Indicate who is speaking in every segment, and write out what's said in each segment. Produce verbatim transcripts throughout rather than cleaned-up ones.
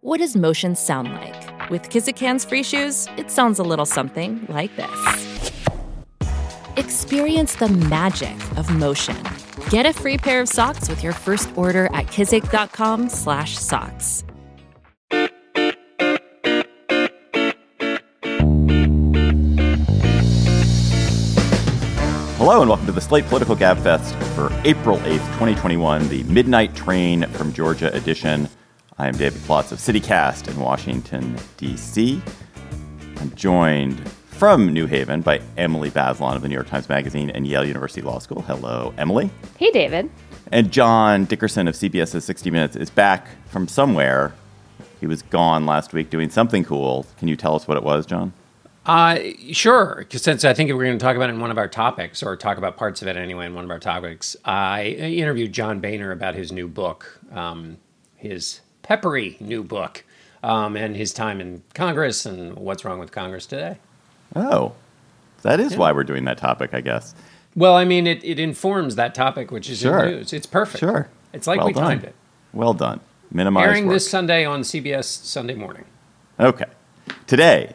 Speaker 1: What does motion sound like? With Kizik Hands Free Shoes, it sounds a little something like this. Experience the magic of motion. Get a free pair of socks with your first order at kizik.com slash socks.
Speaker 2: Hello and welcome to the Slate Political Gabfest for April eighth, twenty twenty-one, the Midnight Train from Georgia edition. I am David Plotz of CityCast in Washington, D C I'm joined from New Haven by Emily Bazelon of the New York Times Magazine and Yale University Law School. Hello, Emily.
Speaker 3: Hey, David.
Speaker 2: And John Dickerson of CBS's sixty minutes is back from somewhere. He was gone last week doing something cool. Can you tell us what it was, John?
Speaker 4: Uh, sure, because since I think we're going to talk about it in one of our topics, or talk about parts of it anyway in one of our topics, I interviewed John Boehner about his new book, um, his peppery new book, um, and his time in Congress and what's wrong with Congress today.
Speaker 2: Oh, that is
Speaker 4: Yeah.
Speaker 2: why we're doing that topic, I guess.
Speaker 4: Well, I mean, it, it informs that topic, which is
Speaker 2: Sure.
Speaker 4: in news. It's perfect.
Speaker 2: Sure.
Speaker 4: It's like
Speaker 2: Well
Speaker 4: we
Speaker 2: done.
Speaker 4: timed it.
Speaker 2: Well done. Minimize
Speaker 4: Airing
Speaker 2: work.
Speaker 4: this Sunday on C B S Sunday morning.
Speaker 2: Okay. Today,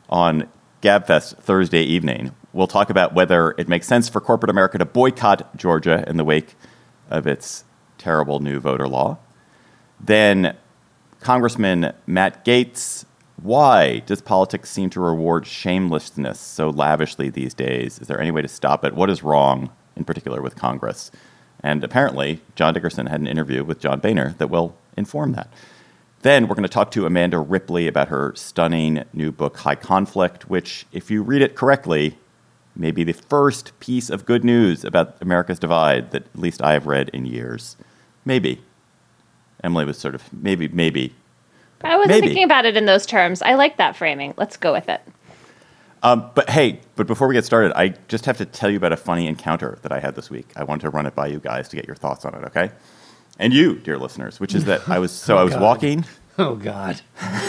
Speaker 2: on Gabfest Thursday evening, we'll talk about whether it makes sense for corporate America to boycott Georgia in the wake of its terrible new voter law. Then, Congressman Matt Gaetz, why does politics seem to reward shamelessness so lavishly these days? Is there any way to stop it? What is wrong, in particular, with Congress? And apparently, John Dickerson had an interview with John Boehner that will inform that. Then we're going to talk to Amanda Ripley about her stunning new book, High Conflict, which, if you read it correctly, may be the first piece of good news about America's divide that at least I have read in years. Maybe. Emily was sort of, maybe, maybe.
Speaker 3: I wasn't
Speaker 2: Maybe.
Speaker 3: thinking about it in those terms. I like that framing. Let's go with it.
Speaker 2: Um, but hey, but before we get started, I just have to tell you about a funny encounter that I had this week. I want to run it by you guys to get your thoughts on it, okay? And you, dear listeners, which is that I was, so
Speaker 4: Oh,
Speaker 2: I was
Speaker 4: God.
Speaker 2: walking.
Speaker 4: Oh, God.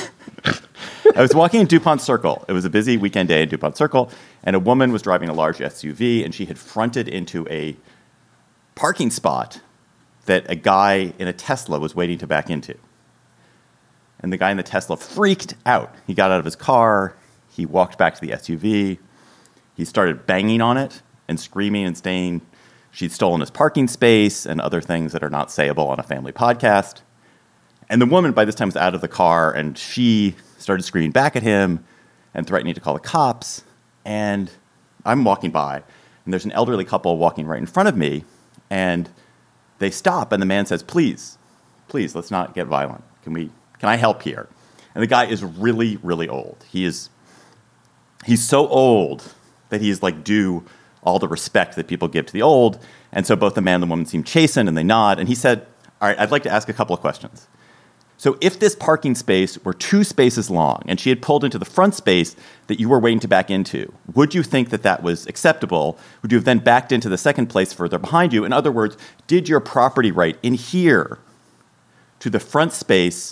Speaker 2: I was walking in DuPont Circle. It was a busy weekend day in DuPont Circle, and a woman was driving a large S U V, and she had fronted into a parking spot that a guy in a Tesla was waiting to back into. And the guy in the Tesla freaked out. He got out of his car. He walked back to the S U V. He started banging on it and screaming and saying she'd stolen his parking space and other things that are not sayable on a family podcast. And the woman by this time was out of the car, and she started screaming back at him and threatening to call the cops. And I'm walking by, and there's an elderly couple walking right in front of me, and they stop, and the man says, please, please, let's not get violent. Can we, can I help here? And the guy is really, really old. He is, he's so old that he's like due all the respect that people give to the old. And so both the man and the woman seem chastened, and they nod. And he said, all right, I'd like to ask a couple of questions. So if this parking space were two spaces long and she had pulled into the front space that you were waiting to back into, would you think that that was acceptable? Would you have then backed into the second place further behind you? In other words, did your property right adhere to the front space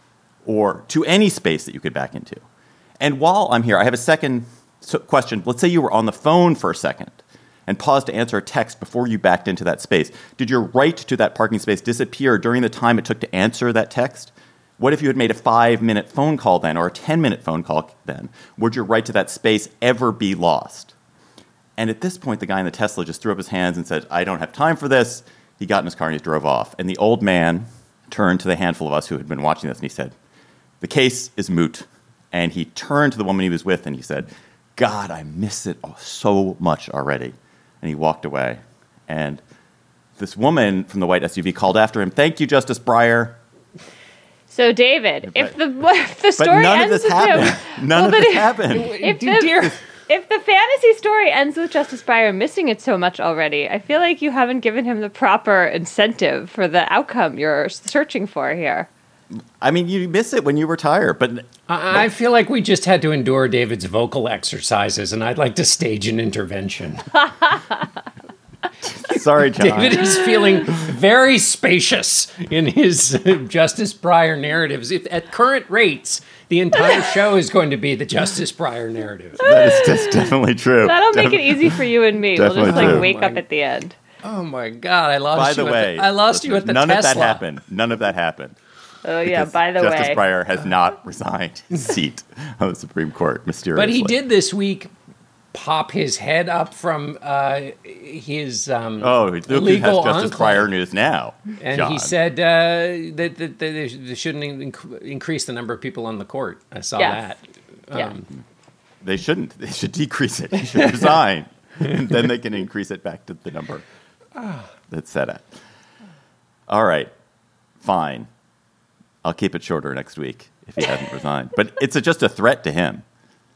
Speaker 2: or to any space that you could back into? And while I'm here, I have a second question. Let's say you were on the phone for a second and paused to answer a text before you backed into that space. Did your right to that parking space disappear during the time it took to answer that text? What if you had made a five-minute phone call then, or a ten-minute phone call then? Would your right to that space ever be lost? And at this point, the guy in the Tesla just threw up his hands and said, I don't have time for this. He got in his car and he drove off. And the old man turned to the handful of us who had been watching this, and he said, the case is moot. And he turned to the woman he was with, and he said, God, I miss it so much already. And he walked away. And this woman from the white S U V called after him, thank you, Justice Breyer.
Speaker 3: So, David,
Speaker 2: But-
Speaker 3: if the if the
Speaker 2: But
Speaker 3: story
Speaker 2: none of
Speaker 3: ends
Speaker 2: this
Speaker 3: with
Speaker 2: happened.
Speaker 3: him,
Speaker 2: None
Speaker 3: well,
Speaker 2: of
Speaker 3: but
Speaker 2: this
Speaker 3: if-
Speaker 2: happened.
Speaker 3: If
Speaker 4: Dear-
Speaker 3: the, if the fantasy story ends with Justice Breyer missing it so much already, I feel like you haven't given him the proper incentive for the outcome you're searching for here.
Speaker 2: I mean, you miss it when you retire, but
Speaker 4: I, I feel like we just had to endure David's vocal exercises, and I'd like to stage an intervention.
Speaker 2: sorry, John.
Speaker 4: David is feeling very spacious in his uh, Justice Breyer narratives. If, at current rates, the entire show is going to be the Justice Breyer narrative.
Speaker 2: That is just definitely true.
Speaker 3: That'll make
Speaker 2: Defi-
Speaker 3: it easy for you and me. We'll
Speaker 2: Definitely
Speaker 3: just like
Speaker 2: true.
Speaker 3: wake
Speaker 4: Oh
Speaker 3: up
Speaker 4: my-
Speaker 3: at the end.
Speaker 4: Oh my God! I lost
Speaker 2: By
Speaker 4: you.
Speaker 2: the
Speaker 4: at
Speaker 2: way,
Speaker 4: the, I lost you at the
Speaker 2: none
Speaker 4: Tesla.
Speaker 2: of that happened. None of that happened.
Speaker 3: Oh, yeah,
Speaker 2: Because
Speaker 3: by the
Speaker 2: Justice
Speaker 3: way.
Speaker 2: Breyer has not resigned his seat on the Supreme Court, mysteriously.
Speaker 4: But he did this week pop his head up from uh, his um,
Speaker 2: Oh, look who has
Speaker 4: legal
Speaker 2: Justice
Speaker 4: enclave.
Speaker 2: Breyer news now,
Speaker 4: And
Speaker 2: John.
Speaker 4: he said uh, that, that, that they they shouldn't inc- increase the number of people on the court. I saw
Speaker 3: Yes.
Speaker 4: that.
Speaker 3: Yeah.
Speaker 4: Um,
Speaker 2: They shouldn't. They should decrease it. He should resign. And then they can increase it back to the number that's set at. All right. Fine. I'll keep it shorter next week if he hasn't resigned. But it's a, just a threat to him.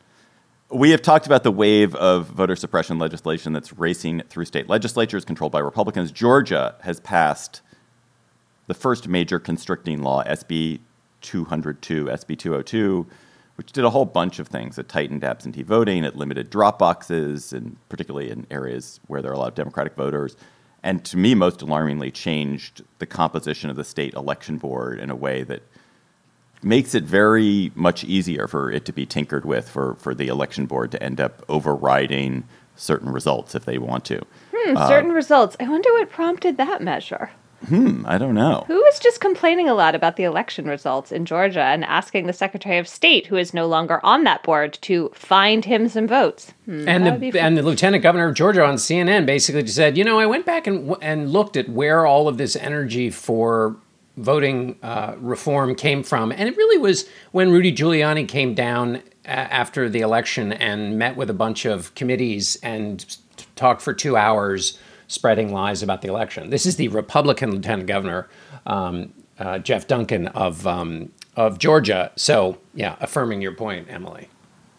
Speaker 2: We have talked about the wave of voter suppression legislation that's racing through state legislatures controlled by Republicans. Georgia has passed the first major constricting law, S B two oh two, S B two oh two, which did a whole bunch of things. It tightened absentee voting, it limited drop boxes, and particularly in areas where there are a lot of Democratic voters. And to me, most alarmingly, changed the composition of the state election board in a way that makes it very much easier for it to be tinkered with, for, for the election board to end up overriding certain results if they want to.
Speaker 3: Hmm, certain results. I wonder what prompted that measure.
Speaker 2: Hmm, I don't know.
Speaker 3: Who was just complaining a lot about the election results in Georgia and asking the Secretary of State, who is no longer on that board, to find him some votes? Hmm,
Speaker 4: and
Speaker 3: that would be
Speaker 4: the
Speaker 3: fun.
Speaker 4: and the lieutenant governor of Georgia on C N N basically just said, you know, I went back and w- and looked at where all of this energy for voting uh, reform came from, and it really was when Rudy Giuliani came down a- after the election and met with a bunch of committees and s- talked for two hours spreading lies about the election. This is the Republican lieutenant governor, um, uh, Jeff Duncan of um, of Georgia. So yeah, affirming your point, Emily.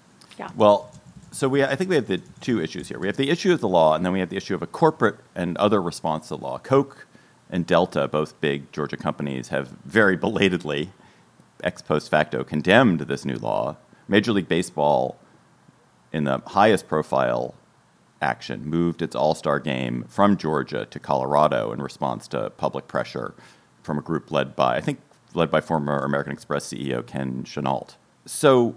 Speaker 2: Well, so we, I think we have the two issues here. We have the issue of the law, and then we have the issue of a corporate and other response to the law. Coke and Delta, both big Georgia companies, have very belatedly, ex post facto, condemned this new law. Major League Baseball, in the highest profile action, moved its all-star game from Georgia to Colorado in response to public pressure from a group led by, I think, led by former American Express C E O Ken Chenault. So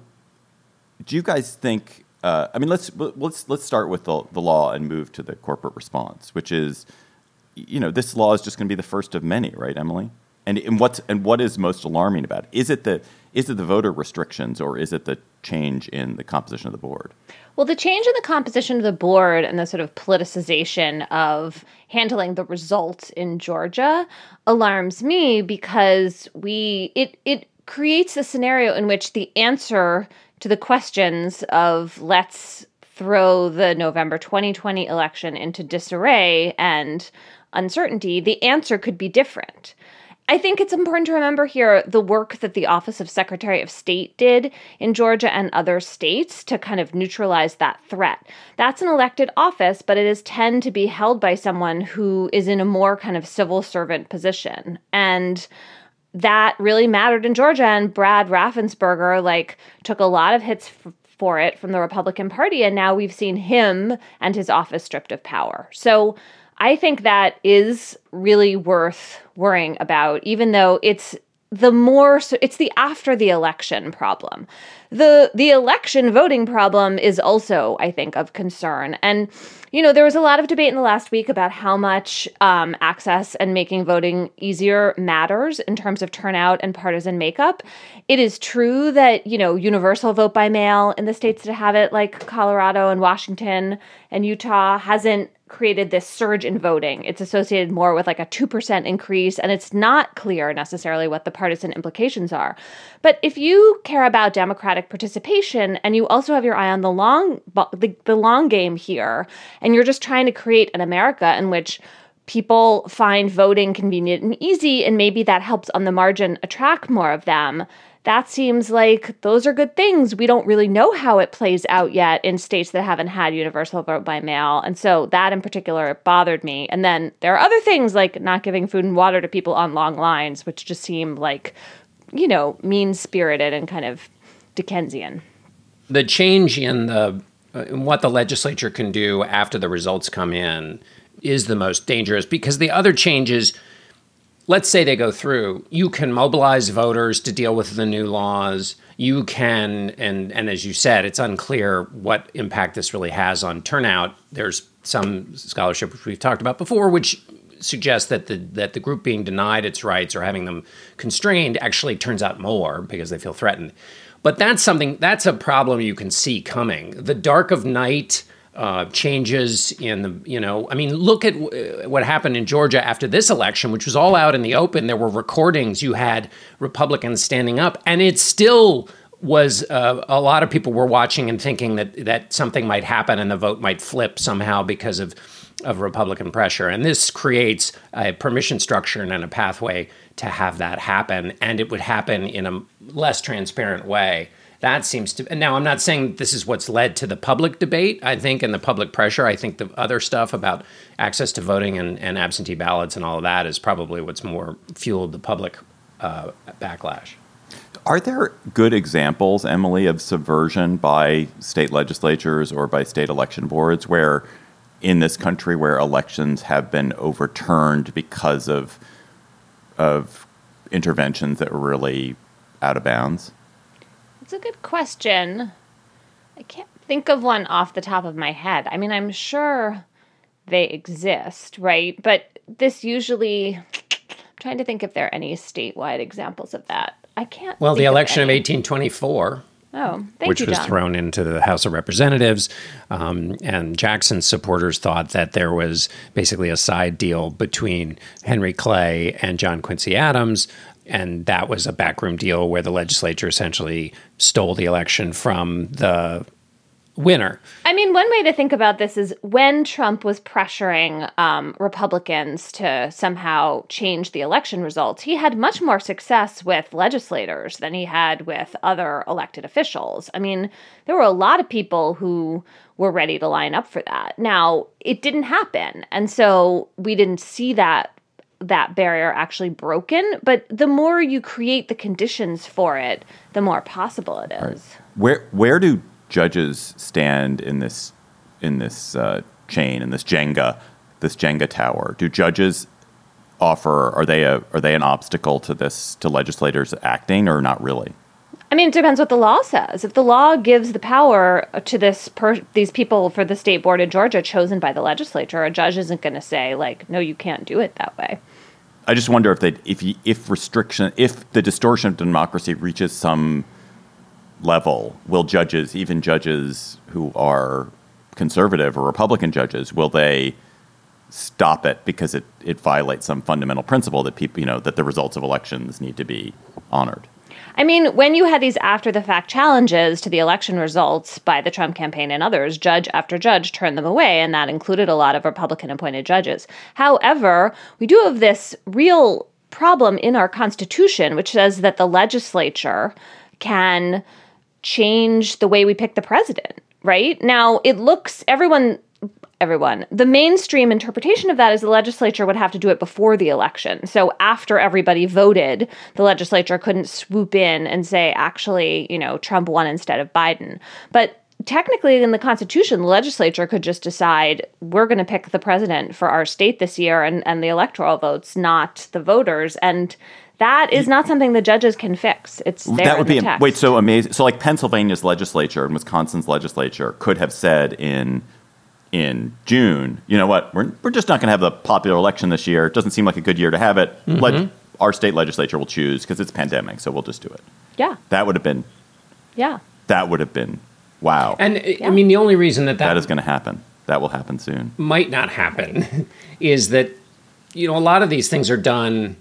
Speaker 2: do you guys think, uh, I mean, let's let's let's start with the, the law and move to the corporate response, which is, you know, this law is just going to be the first of many, right, Emily? And, and what's and what is most alarming about it? Is it the is it the voter restrictions, or is it the change in the composition of the board?
Speaker 3: Well, the change in the composition of the board and the sort of politicization of handling the results in Georgia alarms me, because we it it creates a scenario in which the answer to the questions of let's throw the November twenty twenty election into disarray and uncertainty, the answer could be different. I think it's important to remember here the work that the Office of Secretary of State did in Georgia and other states to kind of neutralize that threat. That's an elected office, but it is tend to be held by someone who is in a more kind of civil servant position. And that really mattered in Georgia. And Brad Raffensperger, like, took a lot of hits f- for it from the Republican Party. And now we've seen him and his office stripped of power. So I think that is really worth worrying about, even though it's the more, so it's the after the election problem. The the election voting problem is also, I think, of concern. And, you know, there was a lot of debate in the last week about how much um, access and making voting easier matters in terms of turnout and partisan makeup. It is true that, you know, universal vote by mail in the states that have it, like Colorado and Washington and Utah, hasn't created this surge in voting. It's associated more with like a two percent increase, and it's not clear necessarily what the partisan implications are. But if you care about Democratic participation and you also have your eye on the long, the, the long game here, and you're just trying to create an America in which people find voting convenient and easy, and maybe that helps on the margin attract more of them, that seems like those are good things. We don't really know how it plays out yet in states that haven't had universal vote by mail. And so that in particular bothered me. And then there are other things like not giving food and water to people on long lines, which just seem like, you know, mean-spirited and kind of Dickensian.
Speaker 4: The change in the uh, in what the legislature can do after the results come in is the most dangerous, because the other changes, let's say they go through, you can mobilize voters to deal with the new laws. You can, and, and as you said, it's unclear what impact this really has on turnout. There's some scholarship, which we've talked about before, which suggest that the that the group being denied its rights or having them constrained actually turns out more because they feel threatened. But that's something that's a problem you can see coming. The dark of night uh, changes in the, you know, I mean, look at w- what happened in Georgia after this election, which was all out in the open. There were recordings. You had Republicans standing up, and it still was uh, a lot of people were watching and thinking that that something might happen and the vote might flip somehow because of of Republican pressure. And this creates a permission structure and a pathway to have that happen. And it would happen in a less transparent way. That seems to, and now I'm not saying this is what's led to the public debate, I think, and the public pressure. I think the other stuff about access to voting and, and absentee ballots and all of that is probably what's more fueled the public uh, backlash.
Speaker 2: Are there good examples, Emily, of subversion by state legislatures or by state election boards where in this country where elections have been overturned because of of interventions that were really out of bounds?
Speaker 3: It's a good question. I can't think of one off the top of my head. I mean, I'm sure they exist, right? But this usually, I'm trying to think if there are any statewide examples of that. I can't.
Speaker 4: Well,
Speaker 3: think
Speaker 4: the election
Speaker 3: of,
Speaker 4: of eighteen twenty-four.
Speaker 3: Oh, thank
Speaker 4: which
Speaker 3: you,
Speaker 4: was
Speaker 3: John.
Speaker 4: thrown into the House of Representatives. Um, and Jackson's supporters thought that there was basically a side deal between Henry Clay and John Quincy Adams. And that was a backroom deal where the legislature essentially stole the election from the winner.
Speaker 3: I mean, one way to think about this is when Trump was pressuring um, Republicans to somehow change the election results, he had much more success with legislators than he had with other elected officials. I mean, there were a lot of people who were ready to line up for that. Now, it didn't happen. And so we didn't see that that barrier actually broken. But the more you create the conditions for it, the more possible it is.
Speaker 2: Right. Where where do judges stand in this in this uh, chain, in this Jenga, this Jenga tower? Do judges offer, are they a are they an obstacle to this, to legislators acting, or not really?
Speaker 3: I mean, it depends what the law says. If the law gives the power to this per- these people for the state board in Georgia chosen by the legislature, a judge isn't going to say, like, no, you can't do it that way.
Speaker 2: I just wonder if they if you, if restriction if the distortion of democracy reaches some level, will judges, even judges who are conservative or Republican judges, will they stop it because it, it violates some fundamental principle that people, you know, that the results of elections need to be honored?
Speaker 3: I mean, when you had these after-the-fact challenges to the election results by the Trump campaign and others, judge after judge turned them away, and that included a lot of Republican-appointed judges. However, we do have this real problem in our Constitution, which says that the legislature can change the way we pick the president, right? Now, it looks, everyone... Everyone. The mainstream interpretation of that is the legislature would have to do it before the election. So after everybody voted, the legislature couldn't swoop in and say, actually, you know, Trump won instead of Biden. But technically in the Constitution, the legislature could just decide we're going to pick the president for our state this year and, and the electoral votes, not the voters. And that is not something the judges can fix. It's there
Speaker 2: that would
Speaker 3: in
Speaker 2: be
Speaker 3: the text.
Speaker 2: Wait, so amazing. So like Pennsylvania's legislature and Wisconsin's legislature could have said in in June, you know what, we're, we're just not going to have a popular election this year. It doesn't seem like a good year to have it.
Speaker 4: Mm-hmm.
Speaker 2: Let, our state legislature will choose because it's pandemic, so we'll just do it.
Speaker 3: Yeah.
Speaker 2: That would have been,
Speaker 3: Yeah.
Speaker 2: that would have been, wow.
Speaker 4: And
Speaker 3: Yeah.
Speaker 4: I mean, the only reason that that,
Speaker 2: that is going to happen. That will happen soon.
Speaker 4: might not happen is that, you know, a lot of these things are done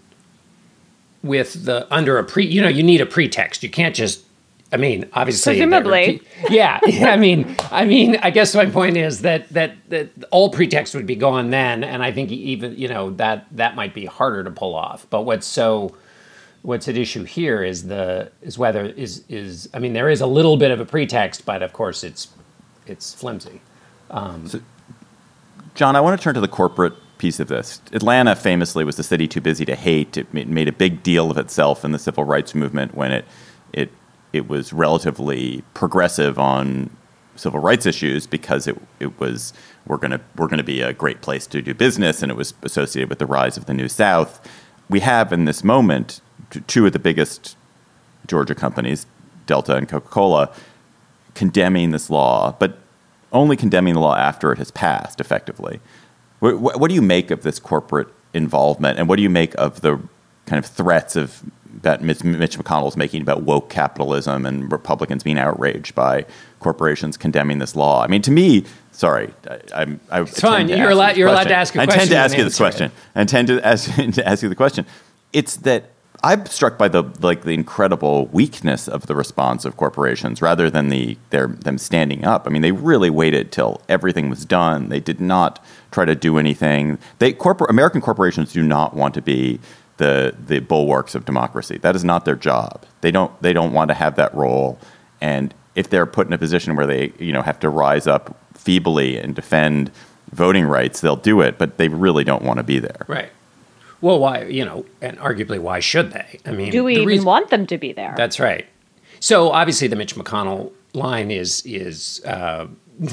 Speaker 4: with the, under a pre, you know, you need a pretext. You can't just, I mean, obviously,
Speaker 3: Presumably.
Speaker 4: yeah, yeah. I mean, I mean, I guess my point is that that that all pretext would be gone then, and I think even you know that that might be harder to pull off. But what's so what's at issue here is the is whether is is I mean, there is a little bit of a pretext, but of course it's it's flimsy. Um,
Speaker 2: So, John, I want to turn to the corporate piece of this. Atlanta famously was the city too busy to hate. It made a big deal of itself in the civil rights movement when it it. It was relatively progressive on civil rights issues because it it was we're gonna we're gonna be a great place to do business, and it was associated with the rise of the New South. We have in this moment two of the biggest Georgia companies, Delta and Coca-Cola, condemning this law, but only condemning the law after it has passed effectively. What, what do you make of this corporate involvement? And what do you make of the kind of threats of that Mitch, Mitch McConnell's making about woke capitalism and Republicans being outraged by corporations condemning this law? I mean, to me, sorry, I, I'm. I
Speaker 4: it's fine. You're allowed. You're allowed to ask a question.
Speaker 2: I intend to ask you this question. I intend to ask, to ask you the question. It's that I'm struck by the like the incredible weakness of the response of corporations, rather than the their them standing up. I mean, they really waited till everything was done. They did not try to do anything. They corporate American corporations do not want to be the the bulwarks of democracy. That is not their job. They don't they don't want to have that role. And if they're put in a position where they you know have to rise up feebly and defend voting rights, they'll do it. But they really don't want to be there.
Speaker 4: Right. Well, why, you know, and arguably, why should they? I mean,
Speaker 3: do we even reason, want them to be there?
Speaker 4: That's right. So obviously, the Mitch McConnell line is is uh,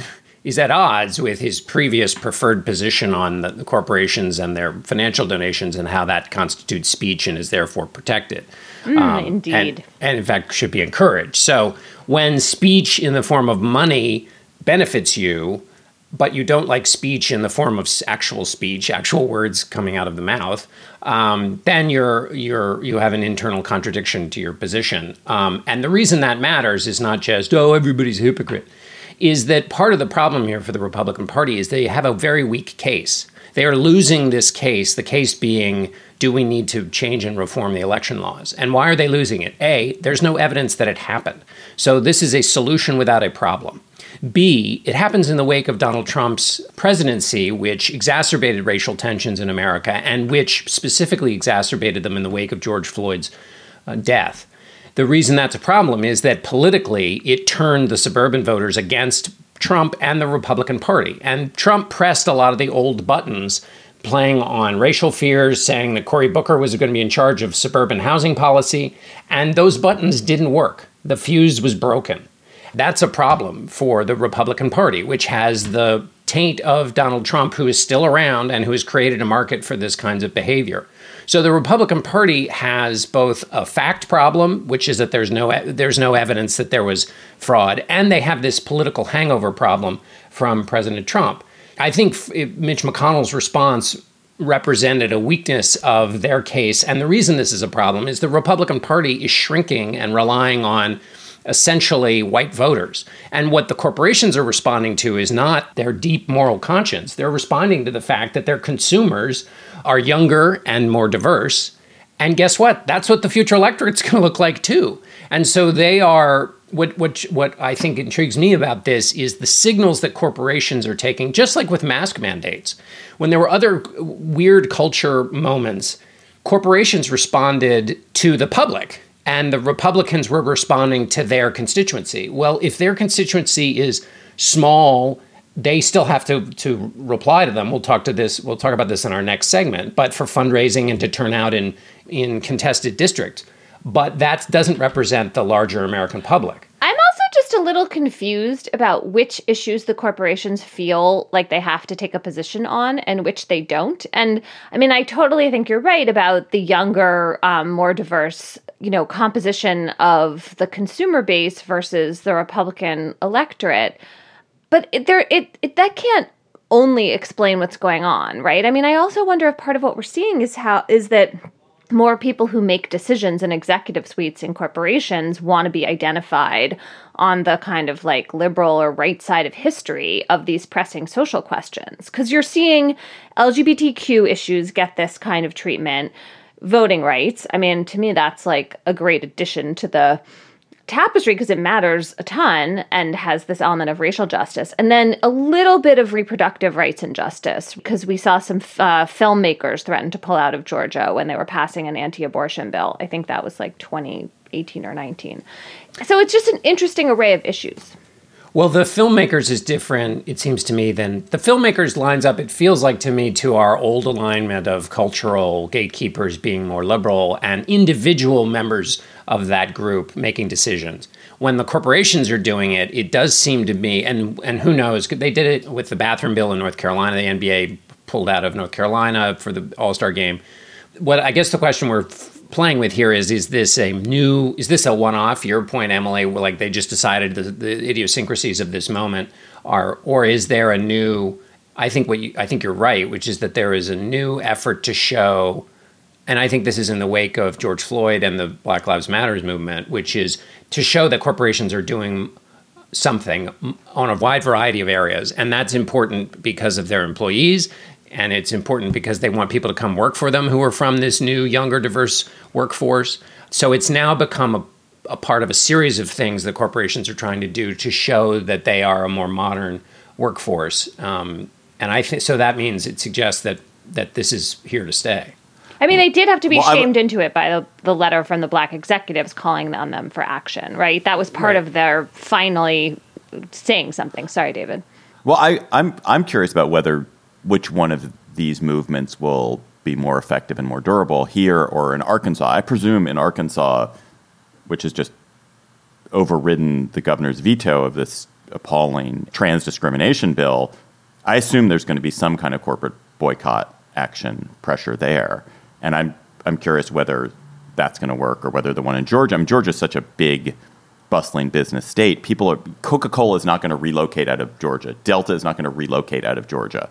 Speaker 4: is at odds with his previous preferred position on the, the corporations and their financial donations and how that constitutes speech and is therefore protected.
Speaker 3: Mm, um, indeed,
Speaker 4: and, and in fact should be encouraged. So when speech in the form of money benefits you, but you don't like speech in the form of actual speech, actual words coming out of the mouth, um, then you're you're you have an internal contradiction to your position. Um, and the reason that matters is not just, oh, everybody's a hypocrite, is that part of the problem here for the Republican Party is they have a very weak case. They are losing this case, the case being, do we need to change and reform the election laws? And why are they losing it? A, there's no evidence that it happened. So this is a solution without a problem. B, it happens in the wake of Donald Trump's presidency, which exacerbated racial tensions in America and which specifically exacerbated them in the wake of George Floyd's uh, death. The reason that's a problem is that politically it turned the suburban voters against Trump and the Republican Party. And Trump pressed a lot of the old buttons, playing on racial fears, saying that Cory Booker was going to be in charge of suburban housing policy. And those buttons didn't work. The fuse was broken. That's a problem for the Republican Party, which has the taint of Donald Trump, who is still around and who has created a market for this kinds of behavior. So the Republican Party has both a fact problem, which is that there's no there's no evidence that there was fraud, and they have this political hangover problem from President Trump. I think Mitch McConnell's response represented a weakness of their case, and the reason this is a problem is the Republican Party is shrinking and relying on essentially white voters. And what the corporations are responding to is not their deep moral conscience. They're responding to the fact that their consumers are younger and more diverse. And guess what? That's what the future electorate's going to look like too. And so they are, what, what, what I think intrigues me about this is the signals that corporations are taking, just like with mask mandates. When there were other weird culture moments, corporations responded to the public. And the Republicans were responding to their constituency. Well, if their constituency is small, they still have to, to reply to them. We'll talk to this. We'll talk about this in our next segment. But for fundraising and to turn out in in contested districts, but that doesn't represent the larger American public.
Speaker 3: I'm also just a little confused about which issues the corporations feel like they have to take a position on and which they don't. And I mean, I totally think you're right about the younger, um, more diverse, you know, composition of the consumer base versus the Republican electorate. But it, there, it, it that can't only explain what's going on, right? I mean, I also wonder if part of what we're seeing is how is that more people who make decisions in executive suites in corporations want to be identified on the kind of like liberal or right side of history of these pressing social questions. Because you're seeing L G B T Q issues get this kind of treatment, voting rights. I mean, to me, that's like a great addition to the tapestry because it matters a ton and has this element of racial justice. And then a little bit of reproductive rights and justice because we saw some uh, filmmakers threaten to pull out of Georgia when they were passing an anti-abortion bill. I think that was like twenty eighteen or nineteen. So it's just an interesting array of issues.
Speaker 4: Well, the filmmakers is different, it seems to me, than the filmmakers lines up, it feels like to me, to our old alignment of cultural gatekeepers being more liberal and individual members of that group making decisions. When the corporations are doing it, it does seem to me, and and who knows, they did it with the bathroom bill in North Carolina. The N B A pulled out of North Carolina for the All-Star game. What I guess the question we're playing with here is, is this a new, is this a one-off? Your point, Emily, like they just decided the, the idiosyncrasies of this moment are, or is there a new I think what you, I think you're right, which is that there is a new effort to show, and I think this is in the wake of George Floyd and the Black Lives Matter movement, which is to show that corporations are doing something on a wide variety of areas. And that's important because of their employees. And it's important because they want people to come work for them who are from this new, younger, diverse workforce. So it's now become a, a part of a series of things that corporations are trying to do to show that they are a more modern workforce. Um, and I think so that means it suggests that that this is here to stay.
Speaker 3: I mean, they did have to be
Speaker 2: well,
Speaker 3: shamed into it by the, the letter from the Black executives calling on them for action, right? That was part
Speaker 4: right.
Speaker 3: of their finally saying something. Sorry, David.
Speaker 2: Well, I, I'm I'm curious about whether which one of these movements will be more effective and more durable here or in Arkansas. I presume in Arkansas, which has just overridden the governor's veto of this appalling trans discrimination bill, I assume there's going to be some kind of corporate boycott action pressure there. And I'm I'm curious whether that's going to work or whether the one in Georgia. I mean, Georgia is such a big, bustling business state. People are Coca-Cola is not going to relocate out of Georgia. Delta is not going to relocate out of Georgia.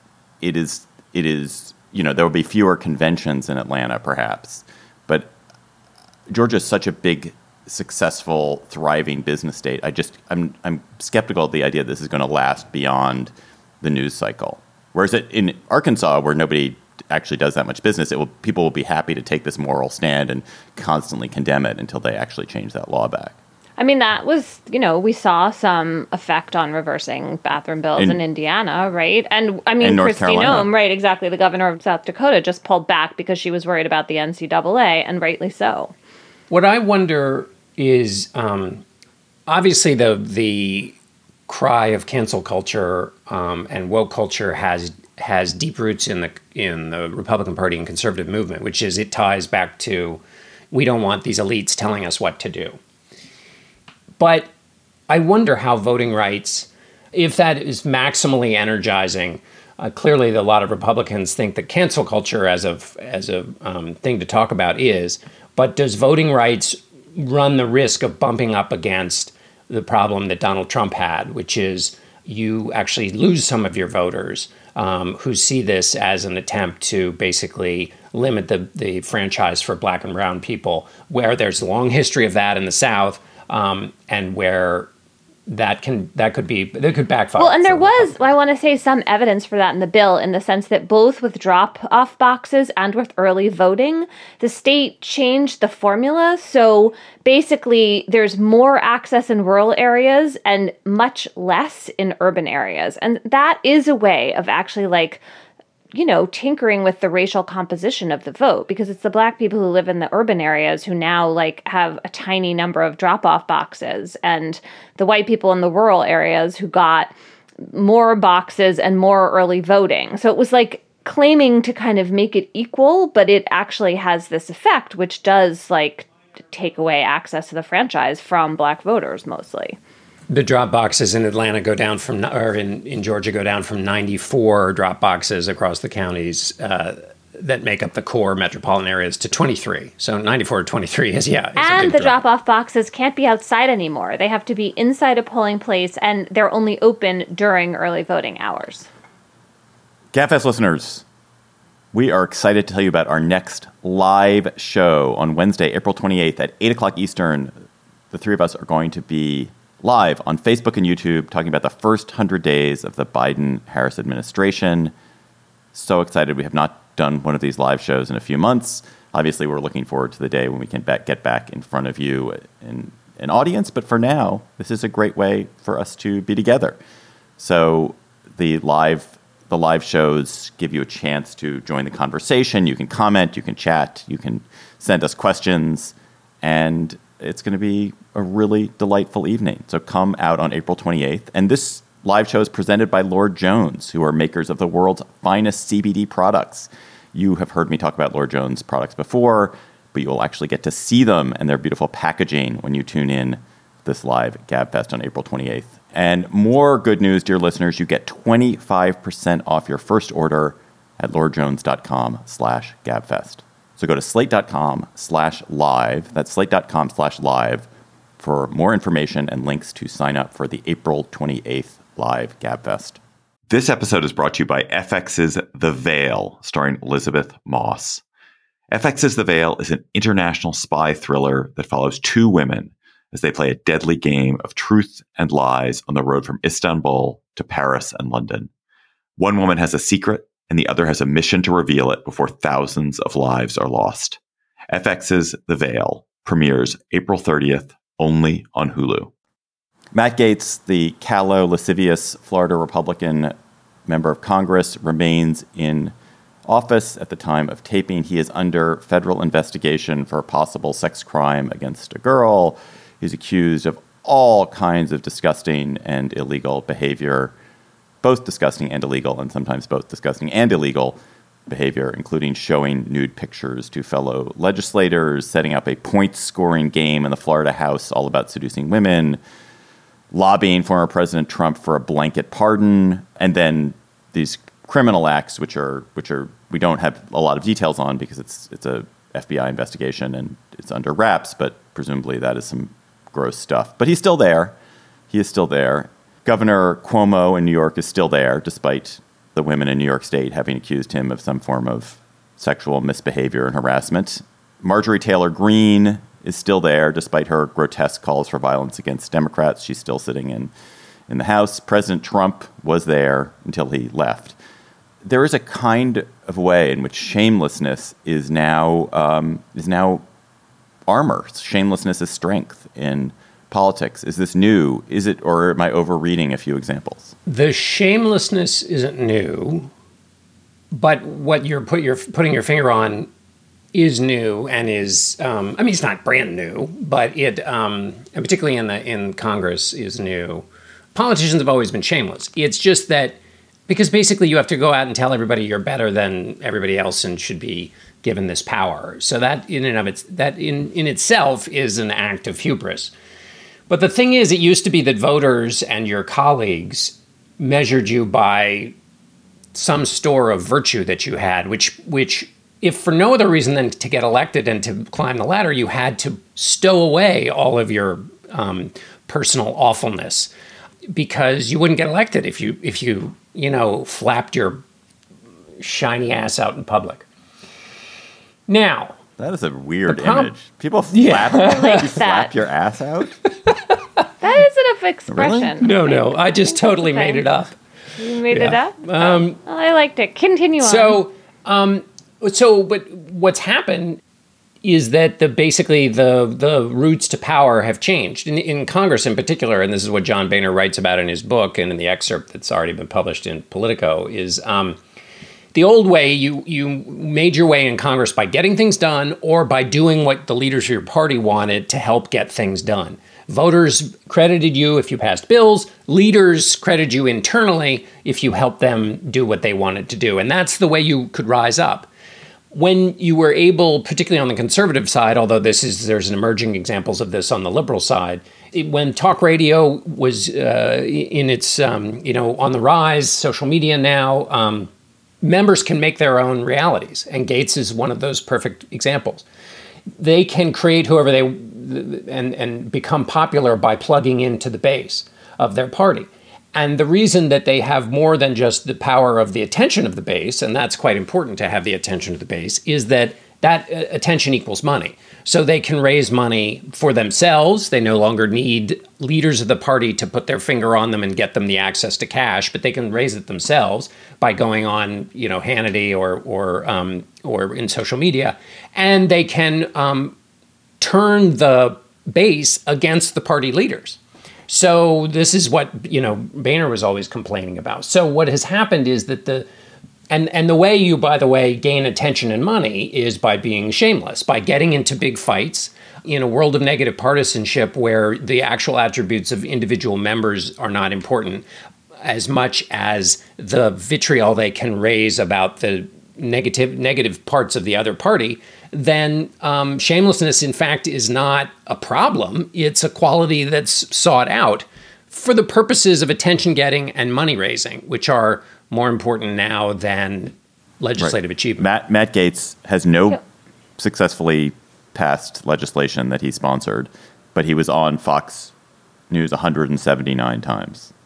Speaker 2: It is it is you know there will be fewer conventions in Atlanta, perhaps, but Georgia is such a big, successful, thriving business state. I just I'm I'm skeptical of the idea that this is going to last beyond the news cycle. Whereas it, in Arkansas, where nobody actually does that much business, it will people will be happy to take this moral stand and constantly condemn it until they actually change that law back.
Speaker 3: I mean, that was, you know, we saw some effect on reversing bathroom bills in, in Indiana, right? And I mean, Kristi Noem, right, exactly. The governor of South Dakota just pulled back because she was worried about the N C double A, and rightly so.
Speaker 4: What I wonder is, um, obviously, the the cry of cancel culture um, and woke culture has has deep roots in the in the Republican Party and conservative movement, which is it ties back to we don't want these elites telling us what to do. But I wonder how voting rights, if that is maximally energizing, uh, clearly a lot of Republicans think that cancel culture as a, as a um, thing to talk about is, but does voting rights run the risk of bumping up against the problem that Donald Trump had, which is you actually lose some of your voters um, who see this as an attempt to basically limit the, the franchise for Black and brown people, where there's a long history of that in the South. Um, and where that can that could be that could backfire.
Speaker 3: Well, and there was, I want to say, some evidence for that in the bill, in the sense that both with drop-off boxes and with early voting, the state changed the formula. So basically, there's more access in rural areas and much less in urban areas, and that is a way of actually like, you know, tinkering with the racial composition of the vote, because it's the Black people who live in the urban areas who now like have a tiny number of drop-off boxes, and the white people in the rural areas who got more boxes and more early voting. So it was like claiming to kind of make it equal, but it actually has this effect, which does like take away access to the franchise from Black voters mostly.
Speaker 4: The drop boxes in Atlanta go down from, or in, in Georgia go down from ninety-four drop boxes across the counties uh, that make up the core metropolitan areas to twenty-three. So ninety-four to twenty-three is, yeah. Is
Speaker 3: and the
Speaker 4: drop.
Speaker 3: drop-off boxes can't be outside anymore. They have to be inside a polling place, and they're only open during early voting hours.
Speaker 2: GabFest listeners, we are excited to tell you about our next live show on Wednesday, April twenty-eighth at eight o'clock Eastern. The three of us are going to be live on Facebook and YouTube talking about the first one hundred days of the Biden-Harris administration. So excited. We have not done one of these live shows in a few months. Obviously, we're looking forward to the day when we can back, get back in front of you in an audience. But for now, this is a great way for us to be together. So the live the live shows give you a chance to join the conversation. You can comment, you can chat, you can send us questions, and it's going to be a really delightful evening. So come out on April twenty-eighth. And this live show is presented by Lord Jones, who are makers of the world's finest C B D products. You have heard me talk about Lord Jones products before, but you'll actually get to see them and their beautiful packaging when you tune in this live GabFest on April twenty-eighth. And more good news, dear listeners, you get twenty-five percent off your first order at lordjones.com slash GabFest. So go to slate.com slash live. That's slate.com slash live for more information and links to sign up for the April twenty-eighth live GabFest.
Speaker 5: This episode is brought to you by F X's The Veil, starring Elizabeth Moss. F X's The Veil is an international spy thriller that follows two women as they play a deadly game of truth and lies on the road from Istanbul to Paris and London. One woman has a secret, and the other has a mission to reveal it before thousands of lives are lost. F X's The Veil premieres April thirtieth, only on Hulu.
Speaker 2: Matt Gaetz, the callow, lascivious Florida Republican member of Congress, remains in office at the time of taping. He is under federal investigation for a possible sex crime against a girl. He's accused of all kinds of disgusting and illegal behavior, both disgusting and illegal, and sometimes both disgusting and illegal behavior, including showing nude pictures to fellow legislators, setting up a point-scoring game in the Florida House all about seducing women, lobbying former President Trump for a blanket pardon, and then these criminal acts, which are which are we don't have a lot of details on because it's it's a F B I investigation and it's under wraps, but presumably that is some gross stuff. But he's still there. He is still there. Governor Cuomo in New York is still there, despite the women in New York State having accused him of some form of sexual misbehavior and harassment. Marjorie Taylor Greene is still there, despite her grotesque calls for violence against Democrats. She's still sitting in, in the House. President Trump was there until he left. There is a kind of way in which shamelessness is now um, is now armor. Shamelessness is strength in politics. Is this new? Is it, or am I overreading a few examples?
Speaker 4: The shamelessness isn't new, but what you're put you're putting your finger on is new and is, um, I mean, it's not brand new, but it, um, and particularly in the in Congress, is new. Politicians have always been shameless. It's just that because basically you have to go out and tell everybody you're better than everybody else and should be given this power. So that in and of its that in, in itself is an act of hubris. But the thing is, it used to be that voters and your colleagues measured you by some store of virtue that you had, which which. If for no other reason than to get elected and to climb the ladder, you had to stow away all of your um, personal awfulness, because you wouldn't get elected if you if you you know flapped your shiny ass out in public. Now,
Speaker 2: that is a weird
Speaker 4: prob-
Speaker 2: image. People flap,
Speaker 3: Yeah. Like
Speaker 2: you flap your ass out.
Speaker 3: That isn't an expression.
Speaker 4: no, no, I just totally made it up.
Speaker 3: You made
Speaker 4: Yeah.
Speaker 3: it up?
Speaker 4: Um,
Speaker 3: Oh, I liked it. Continue on.
Speaker 4: So, um, so, but what's happened is that the basically the the routes to power have changed in, in Congress in particular, and this is what John Boehner writes about in his book and in the excerpt that's already been published in Politico. Is um, the old way you you made your way in Congress by getting things done or by doing what the leaders of your party wanted to help get things done. Voters credited you if you passed bills. Leaders credited you internally if you helped them do what they wanted to do. And that's the way you could rise up. When you were able, particularly on the conservative side, although this is there's an emerging examples of this on the liberal side, it, when talk radio was uh, in its, um, you know, on the rise, social media now, um, members can make their own realities. And Gaetz is one of those perfect examples. They can create whoever they and and become popular by plugging into the base of their party. And the reason that they have more than just the power of the attention of the base, and that's quite important to have the attention of the base, is that that uh, attention equals money. So they can raise money for themselves. They no longer need leaders of the party to put their finger on them and get them the access to cash, but they can raise it themselves by going on, you know, Hannity or or um, or in social media, and they can um, turn the base against the party leaders. So this is what, you know, Boehner was always complaining about. So what has happened is that the, and, and the way you, by the way, gain attention and money is by being shameless, by getting into big fights in a world of negative partisanship where the actual attributes of individual members are not important as much as the vitriol they can raise about the negative negative parts of the other party. Then um, shamelessness, in fact, is not a problem. It's a quality that's sought out for the purposes of attention getting and money raising, which are more important now than legislative
Speaker 2: Right.
Speaker 4: achievement.
Speaker 2: Matt, Matt Gaetz has no
Speaker 3: Yep.
Speaker 2: successfully passed legislation that he sponsored, but he was on Fox News one hundred seventy-nine times.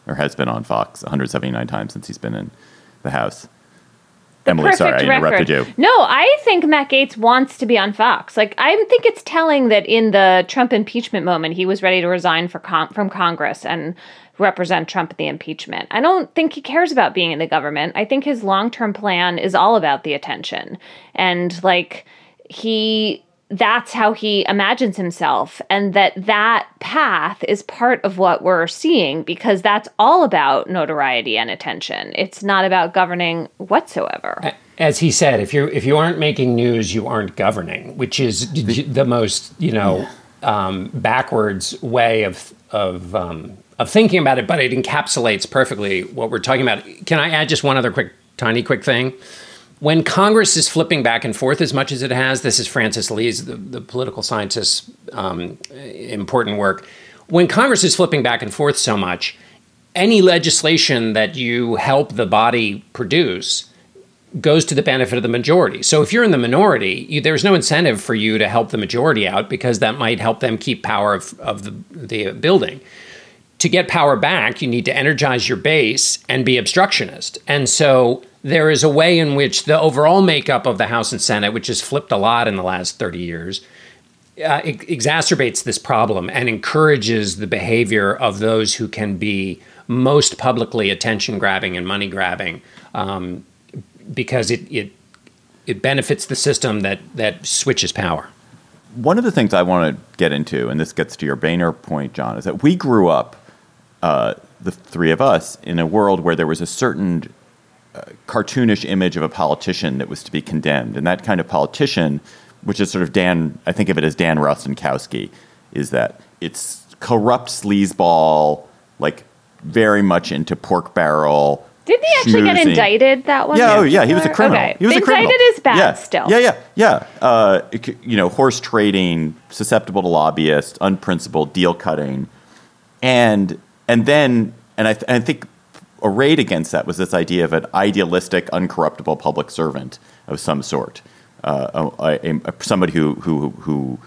Speaker 2: or has been on Fox one hundred seventy-nine times since he's been in the House.
Speaker 3: The
Speaker 2: Emily, sorry, I interrupted
Speaker 3: record.
Speaker 2: you.
Speaker 3: No, I think Matt Gaetz wants to be on Fox. Like, I think it's telling that in the Trump impeachment moment, he was ready to resign for con- from Congress and represent Trump at the impeachment. I don't think he cares about being in the government. I think his long-term plan is all about the attention. And, like, he... that's how he imagines himself, and that that path is part of what we're seeing, because that's all about notoriety and attention. It's not about governing whatsoever.
Speaker 4: As he said, if you if you aren't making news, you aren't governing, which is the most, you know, um, backwards way of of um, of thinking about it. But it encapsulates perfectly what we're talking about. Can I add just one other quick, tiny, quick thing? When Congress is flipping back and forth as much as it has, this is Francis Lee's, the, the political scientist's um, important work. When Congress is flipping back and forth so much, any legislation that you help the body produce goes to the benefit of the majority. So if you're in the minority, you, there's no incentive for you to help the majority out, because that might help them keep power of, of the, the building. To get power back, you need to energize your base and be obstructionist. And so there is a way in which the overall makeup of the House and Senate, which has flipped a lot in the last thirty years, uh, it exacerbates this problem and encourages the behavior of those who can be most publicly attention-grabbing and money-grabbing, um, because it, it it benefits the system that that switches power.
Speaker 2: One of the things I want to get into, and this gets to your Boehner point, John, is that we grew up, uh, the three of us, in a world where there was a certain uh, cartoonish image of a politician that was to be condemned. And that kind of politician, which is sort of Dan, I think of it as Dan Rostenkowski, is that it's corrupt sleazeball, like very much into pork barrel.
Speaker 3: Did he actually
Speaker 2: schmoozing.
Speaker 3: get indicted, that one?
Speaker 2: Yeah, oh, yeah, he was a criminal.
Speaker 3: Okay.
Speaker 2: He was
Speaker 3: indicted
Speaker 2: a criminal.
Speaker 3: is bad
Speaker 2: yeah.
Speaker 3: still.
Speaker 2: Yeah, yeah, yeah. Uh, it, you know, horse trading, susceptible to lobbyists, unprincipled, deal cutting. And and then, and I, th- I think arrayed against that was this idea of an idealistic, uncorruptible public servant of some sort. Uh, a, a, a, somebody who who who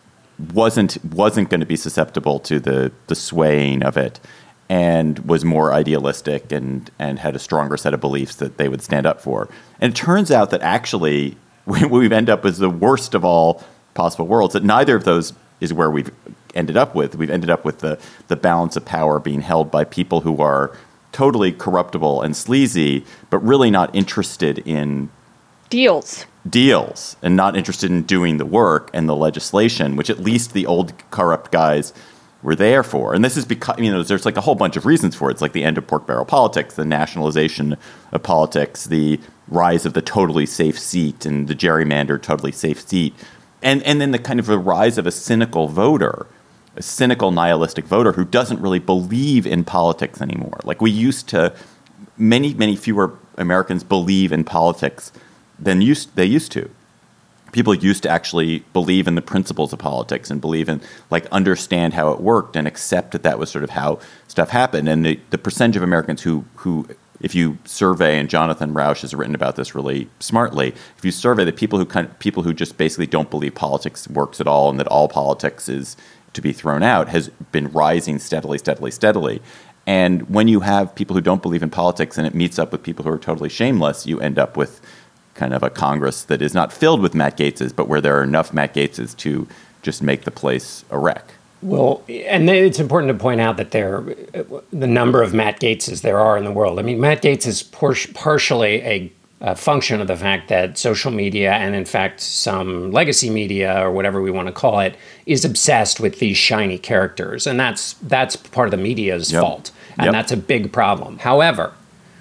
Speaker 2: wasn't wasn't going to be susceptible to the the swaying of it, and was more idealistic and and had a stronger set of beliefs that they would stand up for. And it turns out that actually we, we've ended up with the worst of all possible worlds, that neither of those is where we've ended up with. We've ended up with the, the balance of power being held by people who are totally corruptible and sleazy, but really not interested in
Speaker 3: deals.
Speaker 2: deals and not interested in doing the work and the legislation, which at least the old corrupt guys were there for. And this is because, you know, there's like a whole bunch of reasons for it. It's like the end of pork barrel politics, the nationalization of politics, the rise of the totally safe seat and the gerrymandered totally safe seat. And and then the kind of the rise of a cynical voter, a cynical nihilistic voter who doesn't really believe in politics anymore. Like we used to, many, many fewer Americans believe in politics than used they used to. People used to actually believe in the principles of politics and believe in, like, understand how it worked and accept that that was sort of how stuff happened. And the, the percentage of Americans who, who, if you survey, and Jonathan Rauch has written about this really smartly, if you survey the people who kind of, people who just basically don't believe politics works at all and that all politics is to be thrown out, has been rising steadily, steadily, steadily. And when you have people who don't believe in politics and it meets up with people who are totally shameless, you end up with kind of a Congress that is not filled with Matt Gaetzes, but where there are enough Matt Gaetzes to just make the place a wreck.
Speaker 4: Well, and it's important to point out that there, the number of Matt Gaetzes there are in the world. I mean, Matt Gaetz is por- partially a, a function of the fact that social media, and in fact some legacy media or whatever we want to call it, is obsessed with these shiny characters, and that's that's part of the media's
Speaker 2: yep.
Speaker 4: fault, and
Speaker 2: yep.
Speaker 4: that's a big problem. However,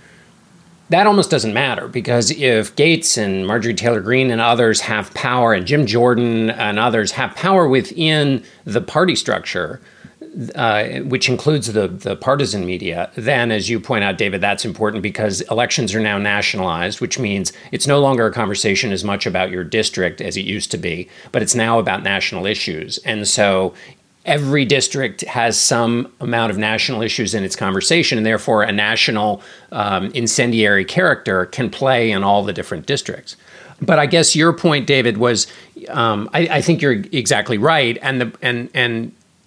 Speaker 4: that almost doesn't matter, because if Gaetz and Marjorie Taylor Greene and others have power, and Jim Jordan and others have power within the party structure, uh, which includes the, the partisan media, then, as you point out, David, that's important because elections are now nationalized, which means it's no longer a conversation as much about your district as it used to be, but it's now about national issues. And so every district has some amount of national issues in its conversation, and therefore a national um, incendiary character can play in all the different districts. But I guess your point, David, was um, I, I think you're exactly right, and the and and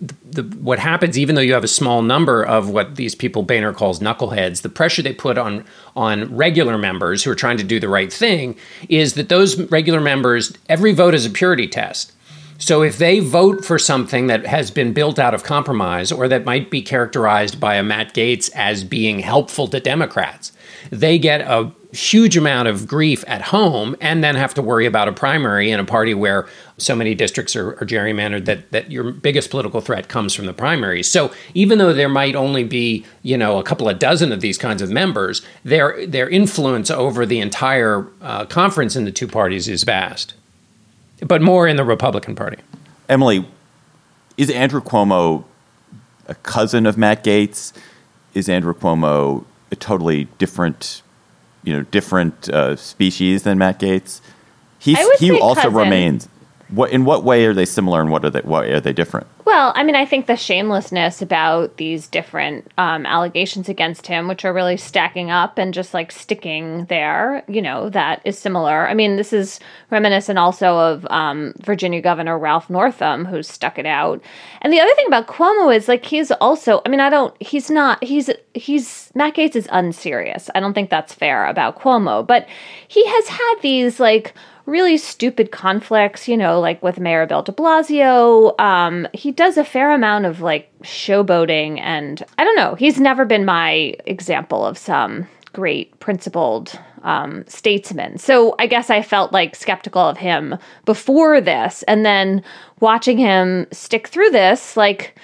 Speaker 4: the, what happens, even though you have a small number of what these people Boehner calls knuckleheads, the pressure they put on on regular members who are trying to do the right thing is that those regular members, every vote is a purity test. So if they vote for something that has been built out of compromise or that might be characterized by a Matt Gaetz as being helpful to Democrats, they get a huge amount of grief at home and then have to worry about a primary in a party where so many districts are, are gerrymandered that, that your biggest political threat comes from the primaries. So even though there might only be, you know, a couple of dozen of these kinds of members, their their influence over the entire uh, conference in the two parties is vast, but more in the Republican Party.
Speaker 2: Emily, is Andrew Cuomo a cousin of Matt Gaetz? Is Andrew Cuomo a totally different, you know, different uh, species than Matt Gaetz? He's,
Speaker 3: I would
Speaker 2: he
Speaker 3: say
Speaker 2: also
Speaker 3: cousin.
Speaker 2: remains. What in what way are they similar, and what are they? Why are they different?
Speaker 3: Well, I mean, I think the shamelessness about these different um, allegations against him, which are really stacking up and just like sticking there, you know, that is similar. I mean, this is reminiscent also of um, Virginia Governor Ralph Northam, who's stuck it out. And the other thing about Cuomo is like he's also, I mean, I don't, he's not, he's, he's, Matt Gaetz is unserious. I don't think that's fair about Cuomo, but he has had these like really stupid conflicts, you know, like with Mayor Bill de Blasio. Um, he does a fair amount of like showboating, and I don't know, he's never been my example of some great principled um, statesman. So I guess I felt like skeptical of him before this, and then watching him stick through this, like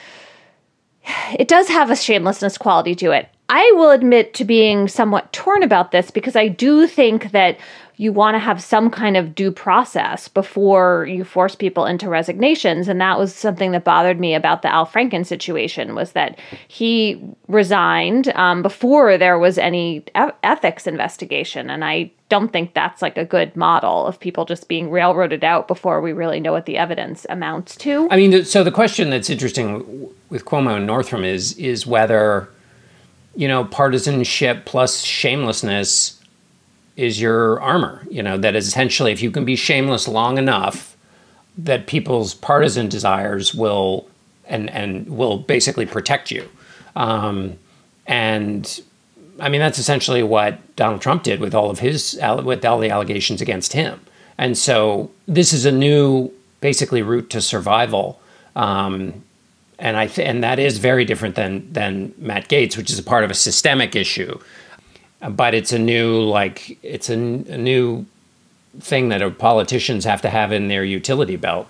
Speaker 3: it does have a shamelessness quality to it. I will admit to being somewhat torn about this because I do think that you want to have some kind of due process before you force people into resignations. And that was something that bothered me about the Al Franken situation, was that he resigned um, before there was any e- ethics investigation. And I don't think that's like a good model of people just being railroaded out before we really know what the evidence amounts to.
Speaker 4: I mean, so the question that's interesting with Cuomo and Northam is, is whether, you know, partisanship plus shamelessness is your armor, you know, that is essentially, if you can be shameless long enough, that people's partisan desires will and and will basically protect you. Um, and I mean, that's essentially what Donald Trump did with all of his, with all the allegations against him. And so this is a new, basically, route to survival. Um, and I th- and that is very different than than Matt Gaetz, which is a part of a systemic issue. But it's a new, like, it's a, a new thing that politicians have to have in their utility belt.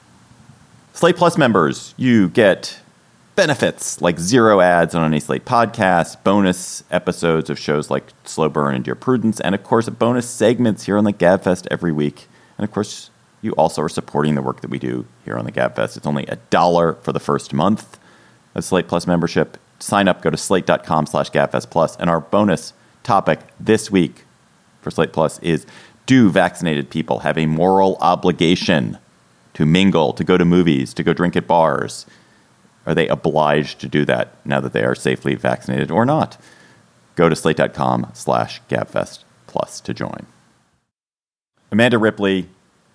Speaker 2: Slate Plus members, you get benefits like zero ads on any Slate podcast, bonus episodes of shows like Slow Burn and Dear Prudence, and of course, bonus segments here on the GabFest every week. And of course, you also are supporting the work that we do here on the GabFest. It's only a dollar for the first month of Slate Plus membership. Sign up, go to slate.com slash GabFest Plus, and our bonus topic this week for Slate Plus is, do vaccinated people have a moral obligation to mingle, to go to movies, to go drink at bars? Are they obliged to do that now that they are safely vaccinated or not? Go to slate.com slash GabFest Plus to join. Amanda Ripley,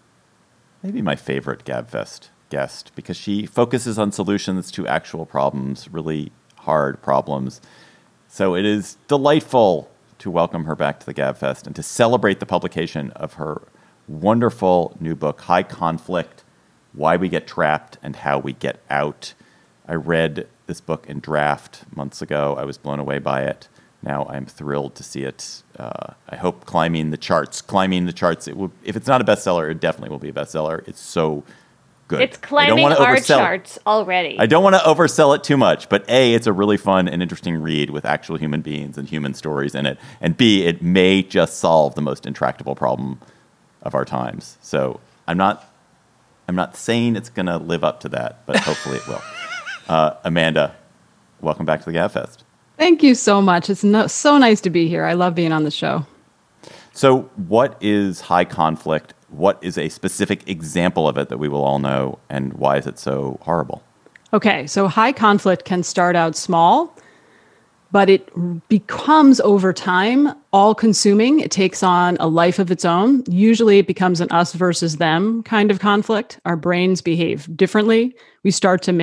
Speaker 2: maybe my favorite GabFest guest, because she focuses on solutions to actual problems, really hard problems. So it is delightful to welcome her back to the GabFest and to celebrate the publication of her wonderful new book, High Conflict: Why We Get Trapped and How We Get Out. I read this book in draft months ago. I was blown away by it. Now I'm thrilled to see it. Uh, I hope climbing the charts. Climbing the charts. It will, if it's not a bestseller, it definitely will be a bestseller. It's so good.
Speaker 3: It's climbing our charts already.
Speaker 2: I don't want to oversell it too much, but A, it's a really fun and interesting read with actual human beings and human stories in it. And B, it may just solve the most intractable problem of our times. So I'm not, I'm not saying it's going to live up to that, but hopefully it will. Uh, Amanda, welcome back to the GabFest.
Speaker 6: Thank you so much. It's no, so nice to be here. I love being on the show.
Speaker 2: So what is high conflict? What is a specific example of it that we will all know, and why is it so horrible?
Speaker 6: Okay, so high conflict can start out small, but it becomes over time all-consuming. It takes on a life of its own. Usually it becomes an us versus them kind of conflict. Our brains behave differently. We start to make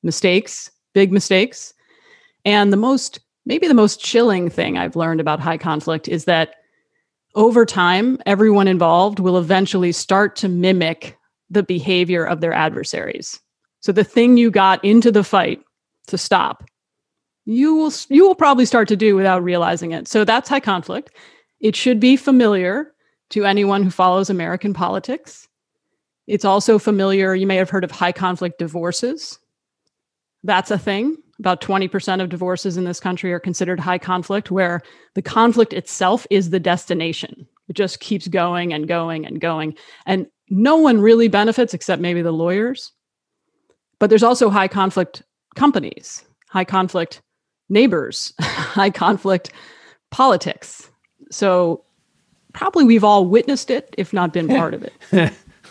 Speaker 6: mistakes, big mistakes. And the most, maybe the most chilling thing I've learned about high conflict is that over time, everyone involved will eventually start to mimic the behavior of their adversaries. So the thing you got into the fight to stop, you will you will probably start to do without realizing it. So that's high conflict. It should be familiar to anyone who follows American politics. It's also familiar, you may have heard of high conflict divorces. That's a thing. About twenty percent of divorces in this country are considered high conflict, where the conflict itself is the destination. It just keeps going and going and going. And no one really benefits except maybe the lawyers. But there's also high conflict companies, high conflict neighbors, high conflict politics. So probably we've all witnessed it, if not been part of it.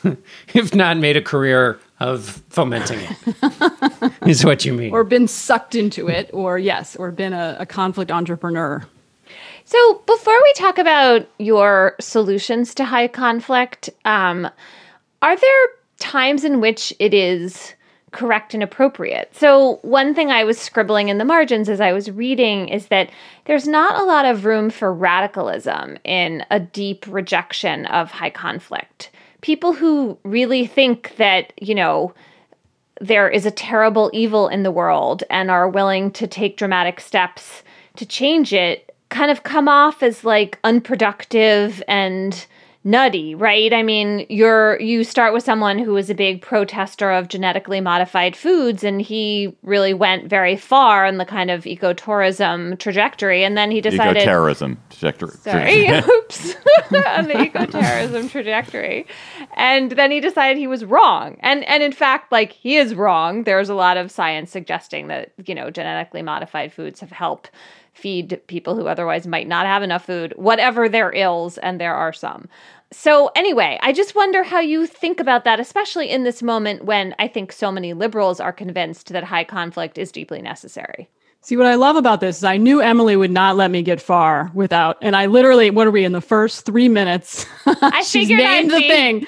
Speaker 4: If not made a career of fomenting it, is what you mean.
Speaker 6: Or been sucked into it, or yes, or been a, a conflict entrepreneur.
Speaker 3: So before we talk about your solutions to high conflict, um, are there times in which it is correct and appropriate? So one thing I was scribbling in the margins as I was reading is that there's not a lot of room for radicalism in a deep rejection of high conflict. People who really think that, you know, there is a terrible evil in the world and are willing to take dramatic steps to change it kind of come off as like unproductive and nutty, right? I mean, you're you start with someone who was a big protester of genetically modified foods, and he really went very far in the kind of ecotourism trajectory, and then he decided
Speaker 2: ecoterrorism trajectory.
Speaker 3: Sorry, oops, on the ecoterrorism trajectory, and then he decided he was wrong, and and in fact, like he is wrong. There's a lot of science suggesting that you know genetically modified foods have helped feed people who otherwise might not have enough food, whatever their ills, and there are some. So anyway, I just wonder how you think about that, especially in this moment when I think so many liberals are convinced that high conflict is deeply necessary.
Speaker 6: See, what I love about this is I knew Emily would not let me get far without, and I literally, what are we, in the first three minutes?
Speaker 3: I
Speaker 6: she's
Speaker 3: figured
Speaker 6: named
Speaker 3: I'd
Speaker 6: the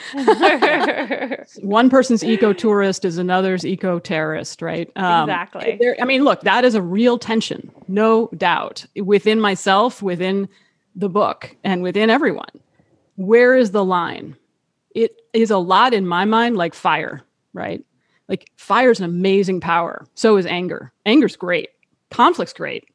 Speaker 3: be.
Speaker 6: thing. One person's eco-tourist is another's eco-terrorist, right? Um,
Speaker 3: Exactly.
Speaker 6: there- I mean, look, that is a real tension, no doubt, within myself, within the book, and within everyone. Where is the line? It is a lot in my mind like fire, right? Like fire is an amazing power. So is anger. Anger's great. Conflict's great,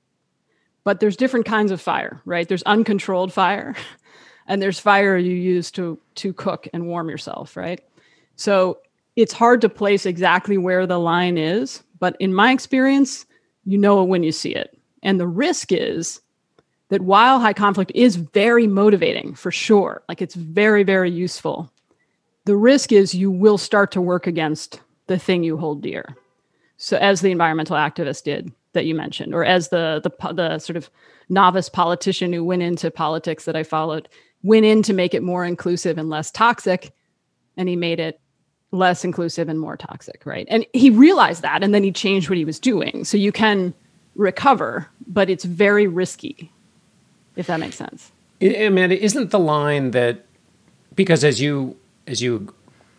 Speaker 6: but there's different kinds of fire, right? There's uncontrolled fire, and there's fire you use to to cook and warm yourself, right? So it's hard to place exactly where the line is, but in my experience, you know it when you see it. And the risk is that while high conflict is very motivating, for sure, like it's very, very useful, the risk is you will start to work against the thing you hold dear. So as the environmental activist did, that you mentioned, or as the, the the sort of novice politician who went into politics that I followed, went in to make it more inclusive and less toxic, and he made it less inclusive and more toxic, right? And he realized that, and then he changed what he was doing. So you can recover, but it's very risky, if that makes sense.
Speaker 4: Amanda, isn't the line that, because as you as you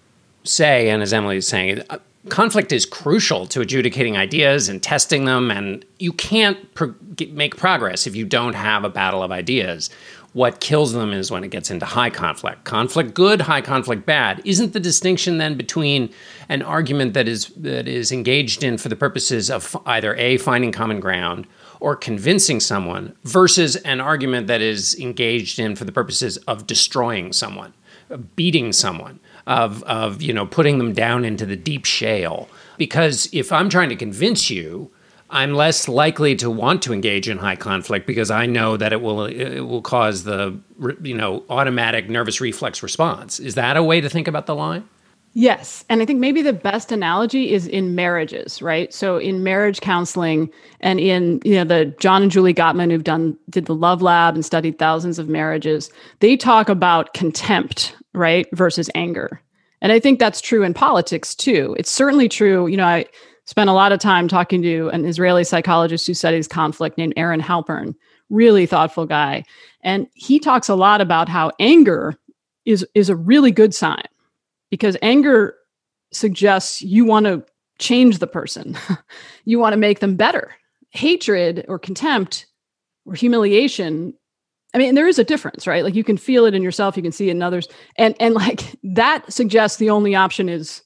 Speaker 4: say, and as Emily is saying, conflict is crucial to adjudicating ideas and testing them, and you can't pro- make progress if you don't have a battle of ideas. What kills them is when it gets into high conflict. Conflict good, high conflict bad. Isn't the distinction then between an argument that is that is engaged in for the purposes of either A, finding common ground, or convincing someone, versus an argument that is engaged in for the purposes of destroying someone, beating someone, of, of you know, putting them down into the deep shale? Because if I'm trying to convince you, I'm less likely to want to engage in high conflict because I know that it will it will cause the you know automatic nervous reflex response. Is that a way to think about the line?
Speaker 6: Yes. And I think maybe the best analogy is in marriages, right? So in marriage counseling and in, you know, the John and Julie Gottman who've done, did the Love Lab and studied thousands of marriages, they talk about contempt, right? Versus anger. And I think that's true in politics too. It's certainly true. You know, I spent a lot of time talking to an Israeli psychologist who studies conflict named Aaron Halpern, really thoughtful guy. And he talks a lot about how anger is, is a really good sign, because anger suggests you want to change the person. You want to make them better. Hatred or contempt or humiliation, I mean, there is a difference, right? Like you can feel it in yourself, you can see it in others. And and like that suggests the only option is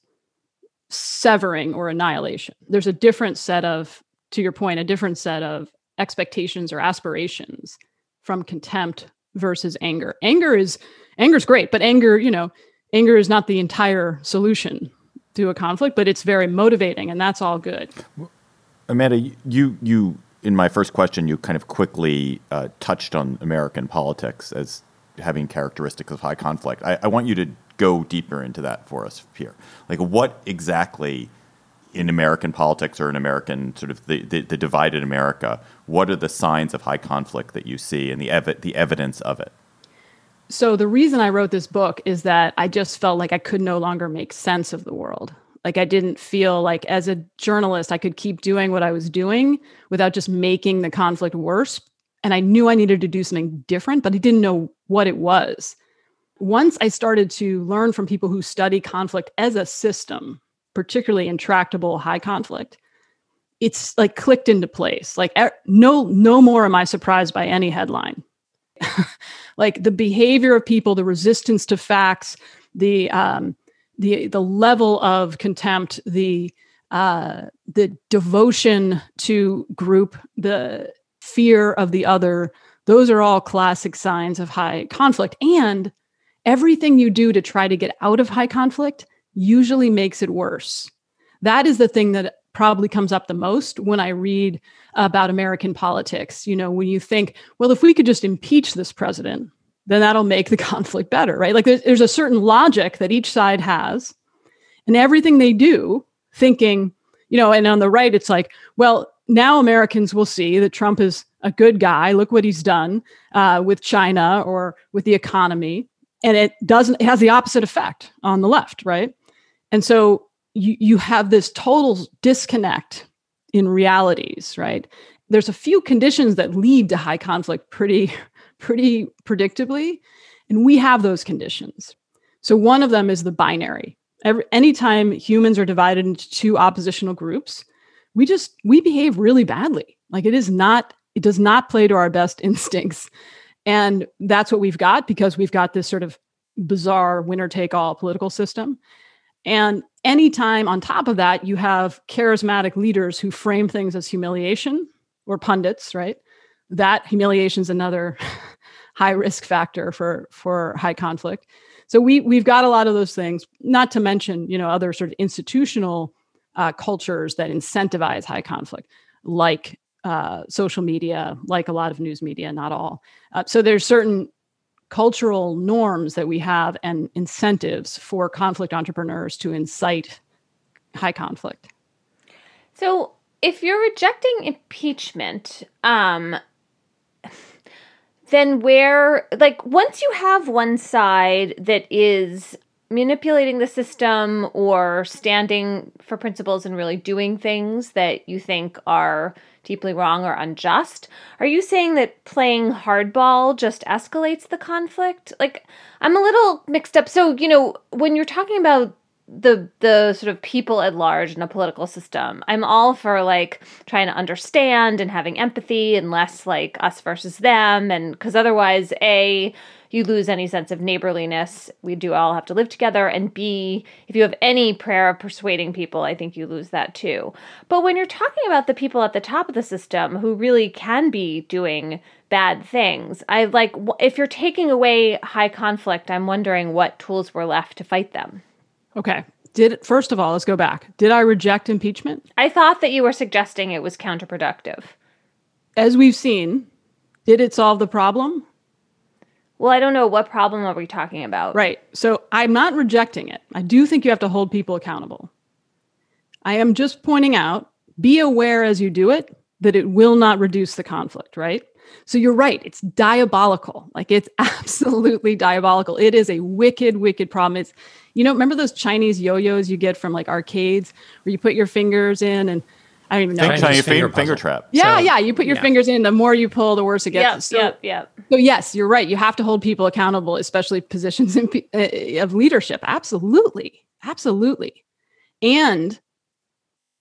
Speaker 6: severing or annihilation. There's a different set of, to your point, a different set of expectations or aspirations from contempt versus anger. Anger is anger is great, but anger, you know, anger is not the entire solution to a conflict, but it's very motivating, and that's all good.
Speaker 2: Amanda, you you in my first question, you kind of quickly uh, touched on American politics as having characteristics of high conflict. I, I want you to go deeper into that for us here. Like, what exactly in American politics or in American sort of the, the, the divided America, what are the signs of high conflict that you see and the ev- the evidence of it?
Speaker 6: So the reason I wrote this book is that I just felt like I could no longer make sense of the world. Like I didn't feel like as a journalist, I could keep doing what I was doing without just making the conflict worse. And I knew I needed to do something different, but I didn't know what it was. Once I started to learn from people who study conflict as a system, particularly intractable high conflict, it's like clicked into place. Like no, no more am I surprised by any headline. Like the behavior of people, the resistance to facts, the um, the the level of contempt, the uh, the devotion to group, the fear of the other. Those are all classic signs of high conflict. And everything you do to try to get out of high conflict usually makes it worse. That is the thing that probably comes up the most when I read about American politics. You know, when you think, well, if we could just impeach this president, then that'll make the conflict better, right? Like there's, there's a certain logic that each side has, and everything they do, thinking, you know, and on the right, it's like, well, now Americans will see that Trump is a good guy. Look what he's done uh, with China or with the economy. And it doesn't, it has the opposite effect on the left, right? And so you, you have this total disconnect in realities, right? There's a few conditions that lead to high conflict pretty, pretty predictably. And we have those conditions. So one of them is the binary. Every, anytime humans are divided into two oppositional groups, we just, we behave really badly. Like it is not, it does not play to our best instincts. And that's what we've got because we've got this sort of bizarre winner-take-all political system. And anytime on top of that, you have charismatic leaders who frame things as humiliation or pundits, right? That humiliation is another high risk factor for, for high conflict. So we, we've got a lot of those things, not to mention, you know, other sort of institutional uh, cultures that incentivize high conflict, like uh, social media, like a lot of news media, not all. Uh, so there's certain cultural norms that we have and incentives for conflict entrepreneurs to incite high conflict.
Speaker 3: So if you're rejecting impeachment, um, then where, like, once you have one side that is manipulating the system or standing for principles and really doing things that you think are deeply wrong or unjust, are you saying that playing hardball just escalates the conflict? Like, I'm a little mixed up. So, you know, when you're talking about the the sort of people at large in a political system, I'm all for like trying to understand and having empathy and less like us versus them. And because otherwise, A, you lose any sense of neighborliness. We do all have to live together. And B, if you have any prayer of persuading people, I think you lose that too. But when you're talking about the people at the top of the system who really can be doing bad things, I like, if you're taking away high conflict, I'm wondering what tools were left to fight them.
Speaker 6: Okay. Did first of all, let's go back. Did I reject impeachment?
Speaker 3: I thought that you were suggesting it was counterproductive.
Speaker 6: As we've seen, did it solve the problem?
Speaker 3: Well, I don't know. What problem are we talking about?
Speaker 6: Right. So I'm not rejecting it. I do think you have to hold people accountable. I am just pointing out, be aware as you do it, that it will not reduce the conflict, right? So you're right. It's diabolical. Like it's absolutely diabolical. It is a wicked, wicked problem. It's, you know, remember those Chinese yo-yos you get from like arcades where you put your fingers in and I don't even know.
Speaker 2: Chinese Chinese finger, finger trap.
Speaker 6: Yeah,
Speaker 4: So,
Speaker 6: yeah. You put your
Speaker 4: yeah.
Speaker 6: fingers in, the more you pull, the worse it gets.
Speaker 3: Yep,
Speaker 6: so,
Speaker 3: yep, yep.
Speaker 6: So yes, you're right. You have to hold people accountable, especially positions in, uh, of leadership. Absolutely. Absolutely. And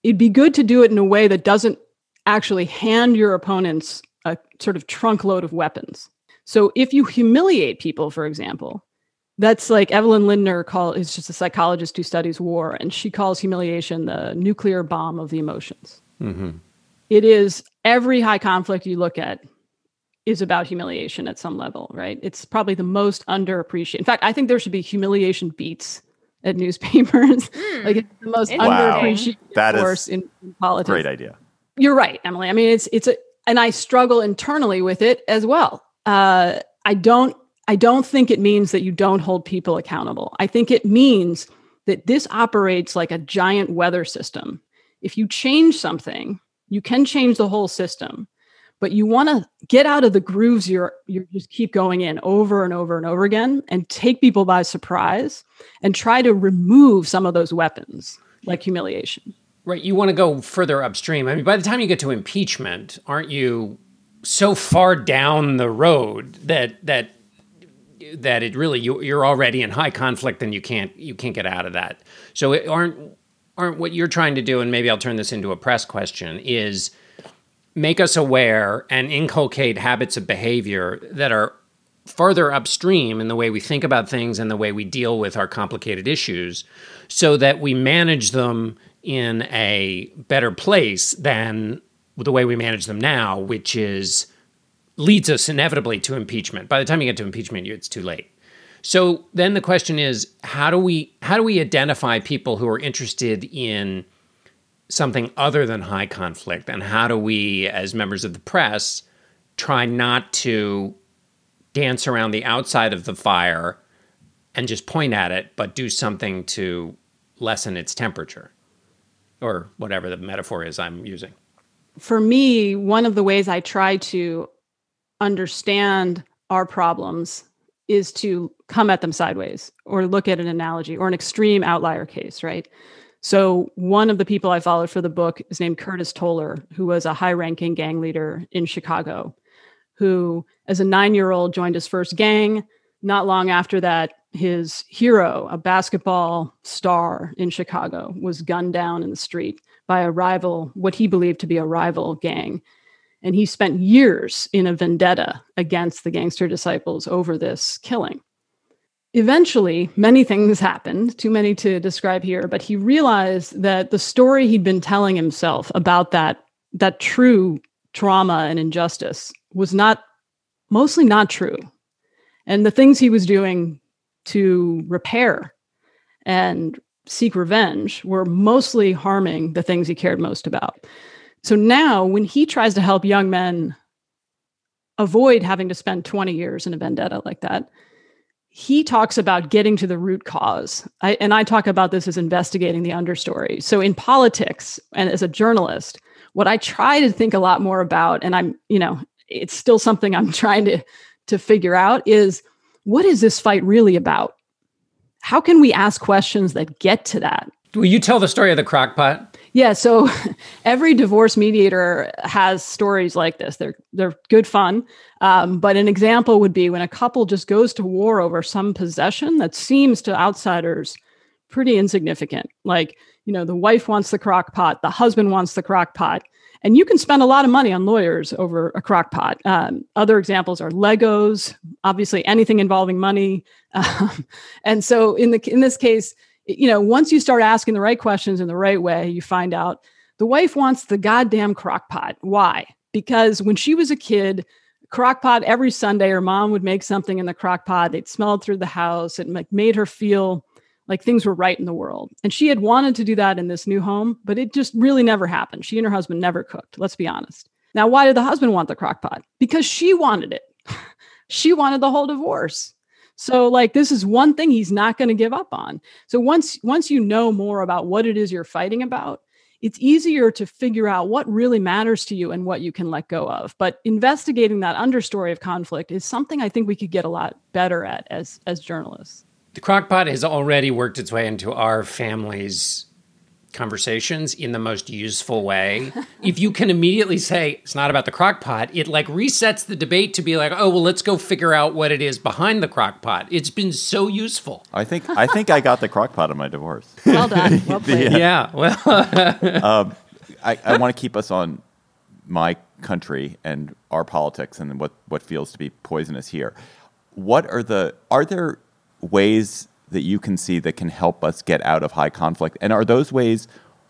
Speaker 6: it'd be good to do it in a way that doesn't actually hand your opponents a sort of trunk load of weapons. So if you humiliate people, for example, that's like Evelyn Lindner call is just a psychologist who studies war, and she calls humiliation the nuclear bomb of the emotions. Mm-hmm. It is every high conflict you look at is about humiliation at some level, right? It's probably the most underappreciated. In fact, I think there should be humiliation beats at newspapers. Mm. Like it's the most
Speaker 2: wow.
Speaker 6: underappreciated
Speaker 2: that
Speaker 6: force
Speaker 2: is
Speaker 6: in, in politics.
Speaker 2: Great idea.
Speaker 6: You're right, Emily. I mean, it's it's a, and I struggle internally with it as well. Uh, I don't. I don't think it means that you don't hold people accountable. I think it means that this operates like a giant weather system. If you change something, you can change the whole system, but you want to get out of the grooves you're you just keep going in over and over and over again and take people by surprise and try to remove some of those weapons like humiliation.
Speaker 4: Right. You want to go further upstream. I mean, by the time you get to impeachment, aren't you so far down the road that that that it really you, you're already in high conflict and you can't you can't get out of that. So it aren't aren't what you're trying to do, and maybe I'll turn this into a press question, is make us aware and inculcate habits of behavior that are further upstream in the way we think about things and the way we deal with our complicated issues, so that we manage them in a better place than the way we manage them now, which is leads us inevitably to impeachment. By the time you get to impeachment, it's too late. So then the question is, how do we how do we identify people who are interested in something other than high conflict, and how do we, as members of the press, try not to dance around the outside of the fire and just point at it, but do something to lessen its temperature, or whatever the metaphor is I'm using?
Speaker 6: For me, one of the ways I try to understand our problems is to come at them sideways or look at an analogy or an extreme outlier case, right? So one of the people I followed for the book is named Curtis Toller, who was a high-ranking gang leader in Chicago, who, as a nine-year-old, joined his first gang. Not long after that, his hero, a basketball star in Chicago, was gunned down in the street by a rival, what he believed to be a rival gang. And he spent years in a vendetta against the Gangster Disciples over this killing. Eventually, many things happened, too many to describe here, but he realized that the story he'd been telling himself about that, that true trauma and injustice was not, mostly not true. And the things he was doing to repair and seek revenge were mostly harming the things he cared most about. So now when he tries to help young men avoid having to spend twenty years in a vendetta like that, he talks about getting to the root cause. I, and I talk about this as investigating the understory. So in politics and as a journalist, what I try to think a lot more about, and I'm, you know, it's still something I'm trying to, to figure out, is what is this fight really about? How can we ask questions that get to that?
Speaker 4: Will you tell the story of the crock pot?
Speaker 6: Yeah, so every divorce mediator has stories like this. They're they're good fun. Um, but an example would be when a couple just goes to war over some possession that seems to outsiders pretty insignificant. Like, you know, the wife wants the crock pot, the husband wants the crock pot. And you can spend a lot of money on lawyers over a crock pot. Um, other examples are Legos, obviously anything involving money. Um, and so in the in this case, you know, once you start asking the right questions in the right way, you find out the wife wants the goddamn crock pot. Why? Because when she was a kid, crock pot every Sunday, her mom would make something in the crock pot. They'd smell it through the house. It like made her feel like things were right in the world. And she had wanted to do that in this new home, but it just really never happened. She and her husband never cooked. Let's be honest. Now, why did the husband want the crock pot? Because she wanted it. She wanted the whole divorce. So like, this is one thing he's not going to give up on. So once, once you know more about what it is you're fighting about, it's easier to figure out what really matters to you and what you can let go of. But investigating that understory of conflict is something I think we could get a lot better at as, as journalists.
Speaker 4: The crock pot has already worked its way into our family's conversations in the most useful way. If you can immediately say, it's not about the crock pot, it like resets the debate to be like, oh, well, let's go figure out what it is behind the crock pot. It's been so useful.
Speaker 2: I think I think I got the crock pot in my divorce.
Speaker 6: Well done. Well played.
Speaker 4: Yeah, well.
Speaker 2: um, I, I want to keep us on my country and our politics and what, what feels to be poisonous here. What are the, are there ways that you can see that can help us get out of high conflict? And are those ways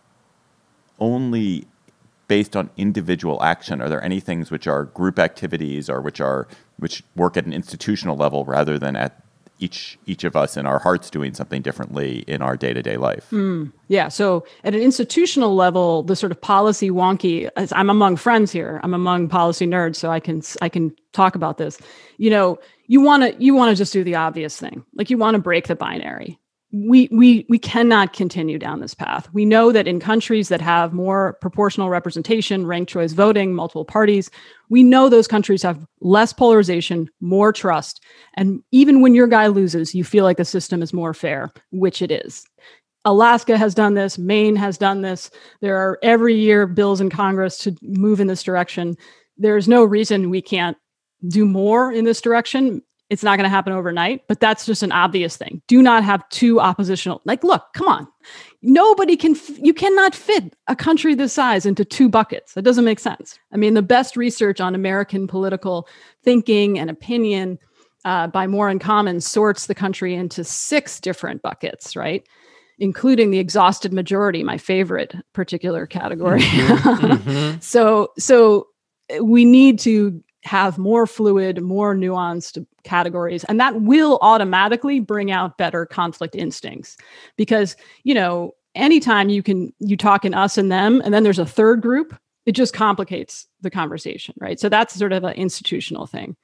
Speaker 2: only based on individual action? Are there any things which are group activities or which are which work at an institutional level rather than at each each of us in our hearts doing something differently in our day-to-day life?
Speaker 6: Mm, yeah. So at an institutional level, the sort of policy wonky, as I'm among friends here, I'm among policy nerds, so I can I can talk about this. You know, you want to you want to just do the obvious thing. Like you want to break the binary. We we we cannot continue down this path. We know that in countries that have more proportional representation, ranked choice voting, multiple parties, we know those countries have less polarization, more trust. And even when your guy loses, you feel like the system is more fair, which it is. Alaska has done this. Maine has done this. There are every year bills in Congress to move in this direction. There's no reason we can't do more in this direction. It's not going to happen overnight, but that's just an obvious thing. Do not have two oppositional, like, look, come on. Nobody can, f- you cannot fit a country this size into two buckets. That doesn't make sense. I mean, the best research on American political thinking and opinion uh, by More in Common sorts the country into six different buckets, right? Including the exhausted majority, my favorite particular category. Mm-hmm. Mm-hmm. so, so we need to have more fluid, more nuanced categories. And that will automatically bring out better conflict instincts. Because, you know, anytime you can, you talk in us and them, and then there's a third group, it just complicates the conversation, right? So that's sort of an institutional thing.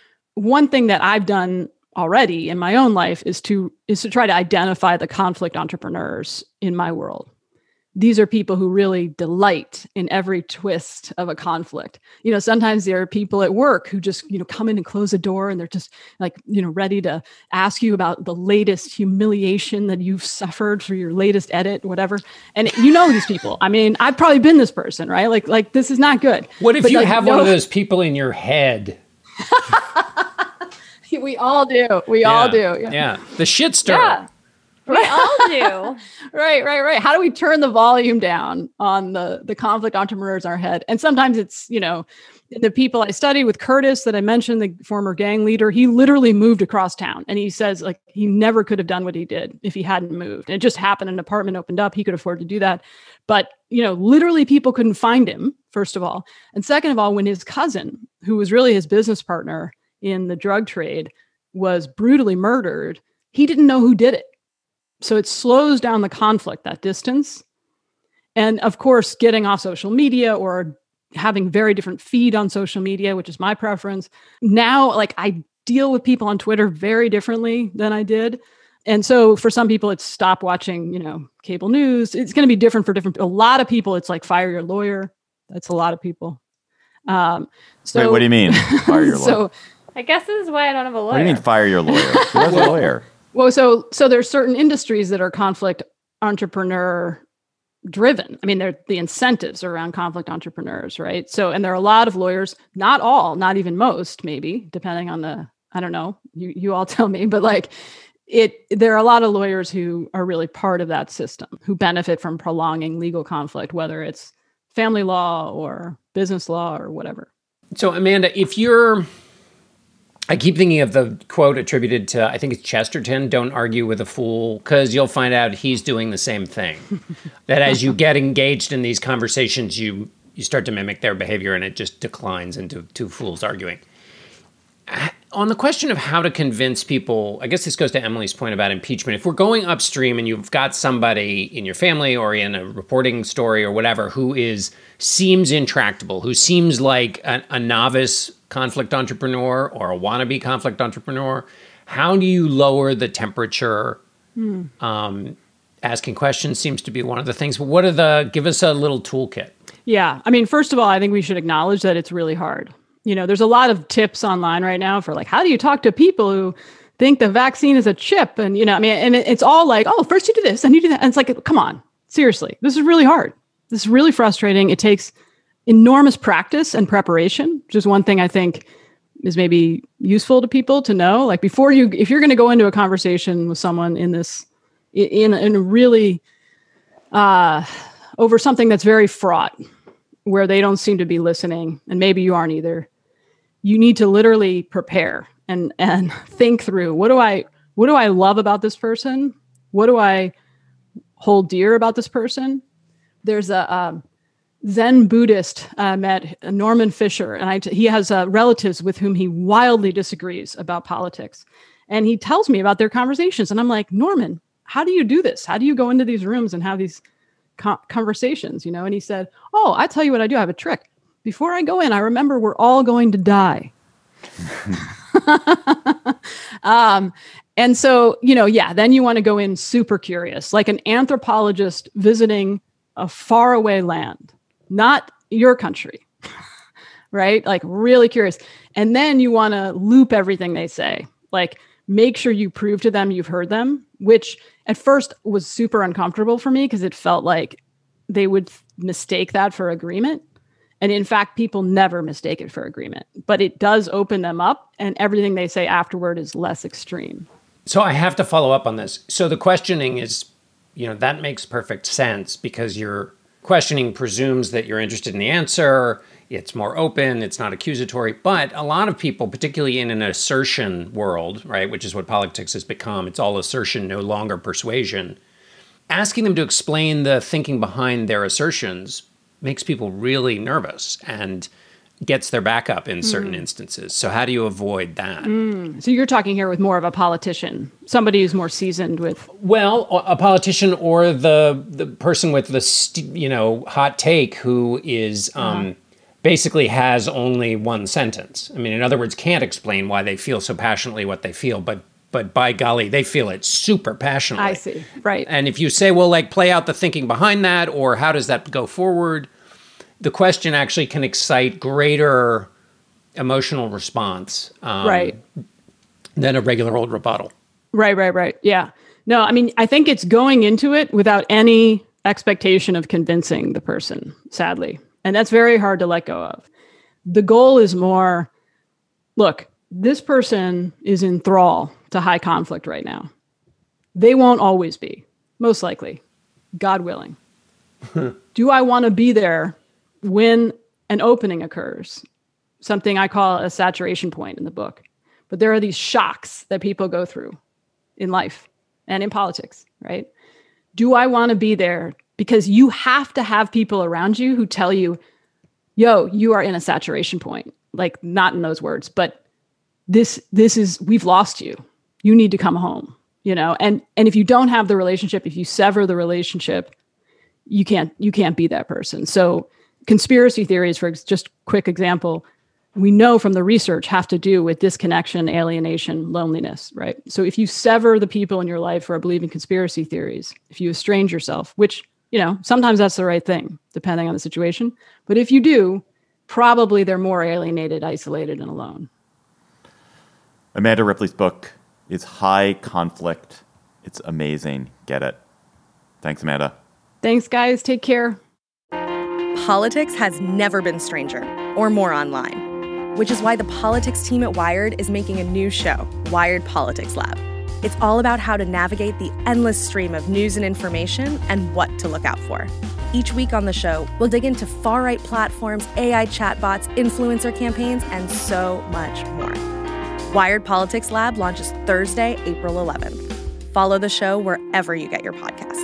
Speaker 6: One thing that I've done already in my own life is to, is to try to identify the conflict entrepreneurs in my world. These are people who really delight in every twist of a conflict. You know, sometimes there are people at work who just, you know, come in and close a door and they're just like, you know, ready to ask you about the latest humiliation that you've suffered for your latest edit, whatever. And you know these people. I mean, I've probably been this person, right? Like, like this is not good.
Speaker 4: What if
Speaker 6: but
Speaker 4: you
Speaker 6: like,
Speaker 4: have
Speaker 6: no,
Speaker 4: one of those people in your head?
Speaker 6: We all do. We
Speaker 4: yeah.
Speaker 6: all do.
Speaker 4: Yeah. yeah. The shit stirrer.
Speaker 3: Yeah. We all do.
Speaker 6: Right, right, right. How do we turn the volume down on the, the conflict entrepreneurs in our head? And sometimes it's, you know, the people I study with Curtis that I mentioned, the former gang leader, he literally moved across town. And he says like he never could have done what he did if he hadn't moved. And it just happened. An apartment opened up. He could afford to do that. But, you know, literally people couldn't find him, first of all. And second of all, when his cousin, who was really his business partner in the drug trade, was brutally murdered, he didn't know who did it. So it slows down the conflict, that distance. And of course, getting off social media or having very different feed on social media, which is my preference. Now, like I deal with people on Twitter very differently than I did. And so for some people, it's stop watching, you know, cable news. It's going to be different for different, a lot of people, it's like fire your lawyer. That's a lot of people. Um, so,
Speaker 2: Wait, what do you mean, fire your lawyer?
Speaker 6: so,
Speaker 3: I guess this is why I don't have a lawyer.
Speaker 2: What do you mean, fire your lawyer? Who has a lawyer?
Speaker 6: Well, so so there's certain industries that are conflict entrepreneur driven. I mean, they're the incentives are around conflict entrepreneurs, right? So, and there are a lot of lawyers, not all, not even most, maybe, depending on the, I don't know, you you all tell me, but like it, there are a lot of lawyers who are really part of that system, who benefit from prolonging legal conflict, whether it's family law or business law or whatever.
Speaker 4: So, Amanda, if you're, I keep thinking of the quote attributed to, I think it's Chesterton, don't argue with a fool, because you'll find out he's doing the same thing. That as you get engaged in these conversations, you you start to mimic their behavior and it just declines into two fools arguing. On the question of how to convince people, I guess this goes to Emily's point about impeachment. If we're going upstream and you've got somebody in your family or in a reporting story or whatever who is seems intractable, who seems like a, a novice conflict entrepreneur or a wannabe conflict entrepreneur, how do you lower the temperature? Hmm. Um, asking questions seems to be one of the things. But what are the, give us a little toolkit.
Speaker 6: Yeah. I mean, first of all, I think we should acknowledge that it's really hard. You know, there's a lot of tips online right now for like, how do you talk to people who think the vaccine is a chip? And, you know, I mean, and it's all like, oh, first you do this and you do that. And it's like, come on, Seriously, this is really hard. This is really frustrating. It takes enormous practice and preparation, which is one thing I think is maybe useful to people to know. Like before you, if you're going to go into a conversation with someone in this, in, in a really, uh, over something that's very fraught, where they don't seem to be listening, and maybe you aren't either, you need to literally prepare and, and think through, what do I, what do I love about this person? What do I hold dear about this person? There's a, um, Zen Buddhist uh, met Norman Fisher, and I t- he has uh, relatives with whom he wildly disagrees about politics. And he tells me about their conversations. And I'm like, Norman, how do you do this? How do you go into these rooms and have these co- conversations? You know? And he said, oh, I tell you what I do. I have a trick. Before I go in, I remember we're all going to die. um, and so, you know, yeah, then you want to go in super curious, like an anthropologist visiting a faraway land. Not your country, right? Like really curious. And then you want to loop everything they say, like make sure you prove to them you've heard them, which at first was super uncomfortable for me because it felt like they would mistake that for agreement. And in fact, people never mistake it for agreement, but it does open them up, and everything they say afterward is less extreme.
Speaker 4: So I have to follow up on this. So the questioning is, you know, that makes perfect sense because you're questioning presumes that you're interested in the answer. It's more open. It's not accusatory. But a lot of people, particularly in an assertion world, right, which is what politics has become, it's all assertion, no longer persuasion. Asking them to explain the thinking behind their assertions makes people really nervous and gets their back up in certain mm. instances. So how do you avoid that?
Speaker 6: Mm. So you're talking here with more of a politician, somebody who's more seasoned with...
Speaker 4: Well, a politician or the the person with the, st- you know, hot take who is um, uh-huh. basically has only one sentence. I mean, in other words, can't explain why they feel so passionately what they feel, but but by golly, they feel it super passionately.
Speaker 6: I see, right.
Speaker 4: And if you say, well, like, play out the thinking behind that, or how does that go forward, the question actually can excite greater emotional response um,
Speaker 6: right.
Speaker 4: than a regular old rebuttal.
Speaker 6: Right, right, right. Yeah. No, I mean, I think it's going into it without any expectation of convincing the person, sadly. And that's very hard to let go of. The goal is more, look, this person is in thrall to high conflict right now. They won't always be, most likely, God willing. Do I want to be there when an opening occurs? Something I call a saturation point in the book. But there are these shocks that people go through in life and in politics, right? Do I want to be there? Because you have to have people around you who tell you, yo, you are in a saturation point. Like, not in those words, but this, this is, we've lost you. You need to come home, you know? And, and if you don't have the relationship, if you sever the relationship, you can't, you can't be that person. So conspiracy theories, for just quick example, we know from the research have to do with disconnection, alienation, loneliness, right? So if you sever the people in your life who are believing conspiracy theories, if you estrange yourself, which, you know, sometimes that's the right thing, depending on the situation. But if you do, probably they're more alienated, isolated, and alone.
Speaker 2: Amanda Ripley's book is High Conflict. It's amazing. Get it. Thanks, Amanda.
Speaker 6: Thanks, guys. Take care.
Speaker 7: Politics has never been stranger or more online, which is why the politics team at Wired is making a new show, Wired Politics Lab. It's all about how to navigate the endless stream of news and information and what to look out for. Each week on the show, we'll dig into far-right platforms, A I chatbots, influencer campaigns, and so much more. Wired Politics Lab launches Thursday, April eleventh. Follow the show wherever you get your podcasts.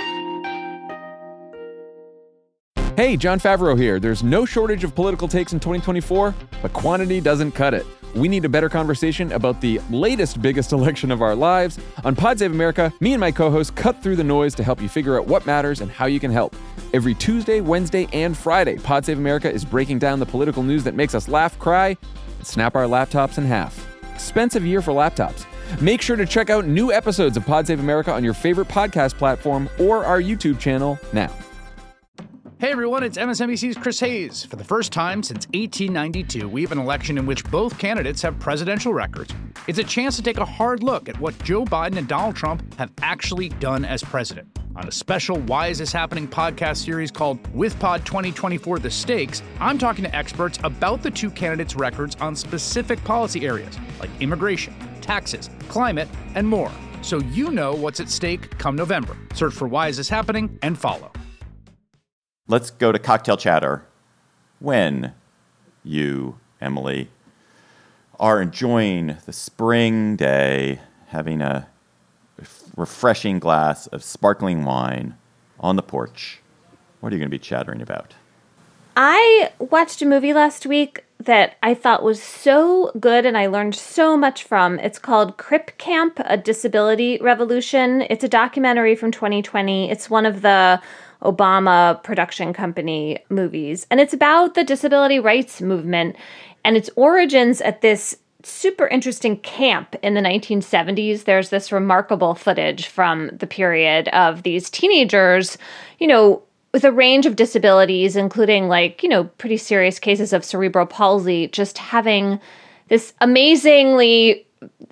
Speaker 8: Hey, Jon Favreau here. There's no shortage of political takes in twenty twenty-four, but quantity doesn't cut it. We need a better conversation about the latest biggest election of our lives. On Pod Save America, me and my co-hosts cut through the noise to help you figure out what matters and how you can help. Every Tuesday, Wednesday, and Friday, Pod Save America is breaking down the political news that makes us laugh, cry, and snap our laptops in half. Expensive year for laptops. Make sure to check out new episodes of Pod Save America on your favorite podcast platform or our YouTube channel now.
Speaker 9: Hey everyone, it's M S N B C's Chris Hayes. For the first time since eighteen ninety-two, we have an election in which both candidates have presidential records. It's a chance to take a hard look at what Joe Biden and Donald Trump have actually done as president. On a special Why Is This Happening podcast series called With Pod twenty twenty-four The Stakes, I'm talking to experts about the two candidates' records on specific policy areas like immigration, taxes, climate, and more. So you know what's at stake come November. Search for Why Is This Happening and follow.
Speaker 2: Let's go to cocktail chatter when you, Emily, are enjoying the spring day, having a refreshing glass of sparkling wine on the porch. What are you going to be chattering about?
Speaker 3: I watched a movie last week that I thought was so good and I learned so much from. It's called Crip Camp, A Disability Revolution. It's a documentary from twenty twenty. It's one of the Obama production company movies. And it's about the disability rights movement and its origins at this super interesting camp in the nineteen seventies. There's this remarkable footage from the period of these teenagers, you know, with a range of disabilities, including like, you know, pretty serious cases of cerebral palsy, just having this amazingly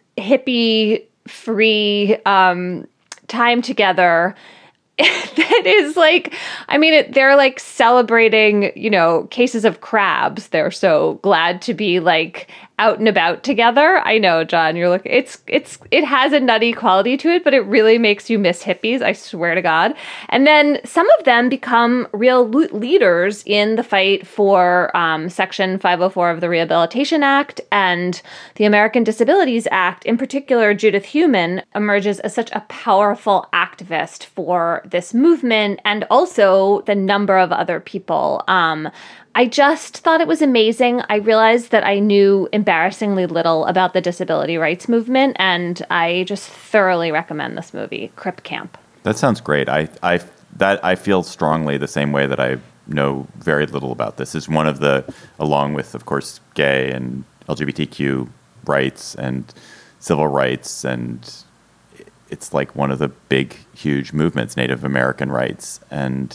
Speaker 3: hippie-free um, time together. That is like, I mean, it, they're like celebrating, you know, cases of crabs. They're so glad to be like out and about together. I know, John, you're looking, it's, it's, it has a nutty quality to it, but it really makes you miss hippies. I swear to God. And then some of them become real lo- leaders in the fight for um, Section five oh four of the Rehabilitation Act and the American Disabilities Act. In particular, Judith Heumann emerges as such a powerful activist for this movement and also the number of other people. Um, I just thought it was amazing. I realized that I knew embarrassingly little about the disability rights movement, and I just thoroughly recommend this movie, Crip Camp.
Speaker 2: That sounds great. I, I, that, I feel strongly the same way that I know very little about this. Is one of the, along with, of course, gay and L G B T Q rights and civil rights, and it's like one of the big, huge movements, Native American rights. And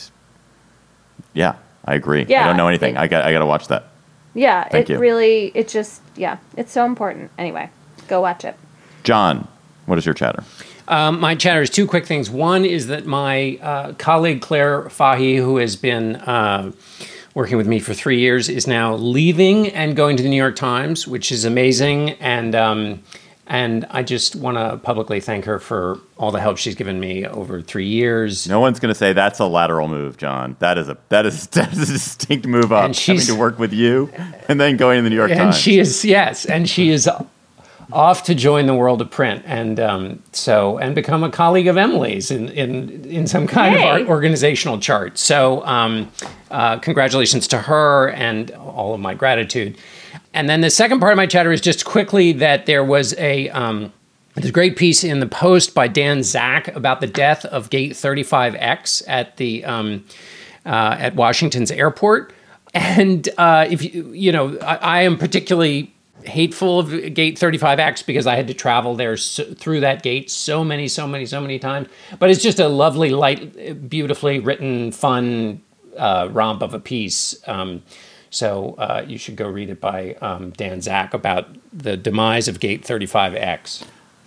Speaker 2: yeah, I agree.
Speaker 3: Yeah,
Speaker 2: I don't know anything.
Speaker 3: it,
Speaker 2: I got I got to watch that.
Speaker 3: Yeah,
Speaker 2: Thank
Speaker 3: it
Speaker 2: you.
Speaker 3: really, it just, yeah, it's so important. Anyway, go watch it.
Speaker 2: John, what is your chatter?
Speaker 4: Um, my chatter is two quick things. One is that my uh, colleague Claire Fahy, who has been uh, working with me for three years, is now leaving and going to the New York Times, which is amazing. And um, and I just want to publicly thank her for all the help she's given me over three years.
Speaker 2: No one's going to say that's a lateral move, John. That is a that is, that is a distinct move up.
Speaker 4: And she's,
Speaker 2: having to work with you and then going to the New York
Speaker 4: and
Speaker 2: Times.
Speaker 4: And she is, yes, and she is off to join the world of print, and um, so and become a colleague of Emily's in in, in some kind
Speaker 3: Yay.
Speaker 4: of organizational chart. So um, uh, congratulations to her and all of my gratitude. And then the second part of my chatter is just quickly that there was a um, there's a great piece in the Post by Dan Zak about the death of Gate thirty-five X at the um, uh, at Washington's airport. And uh, if you you know, I, I am particularly hateful of Gate thirty-five X because I had to travel there so, through that gate so many, so many, so many times. But it's just a lovely, light, beautifully written, fun uh, romp of a piece. Um, so uh, you should go read it by um, Dan Zak about the demise of Gate thirty-five X.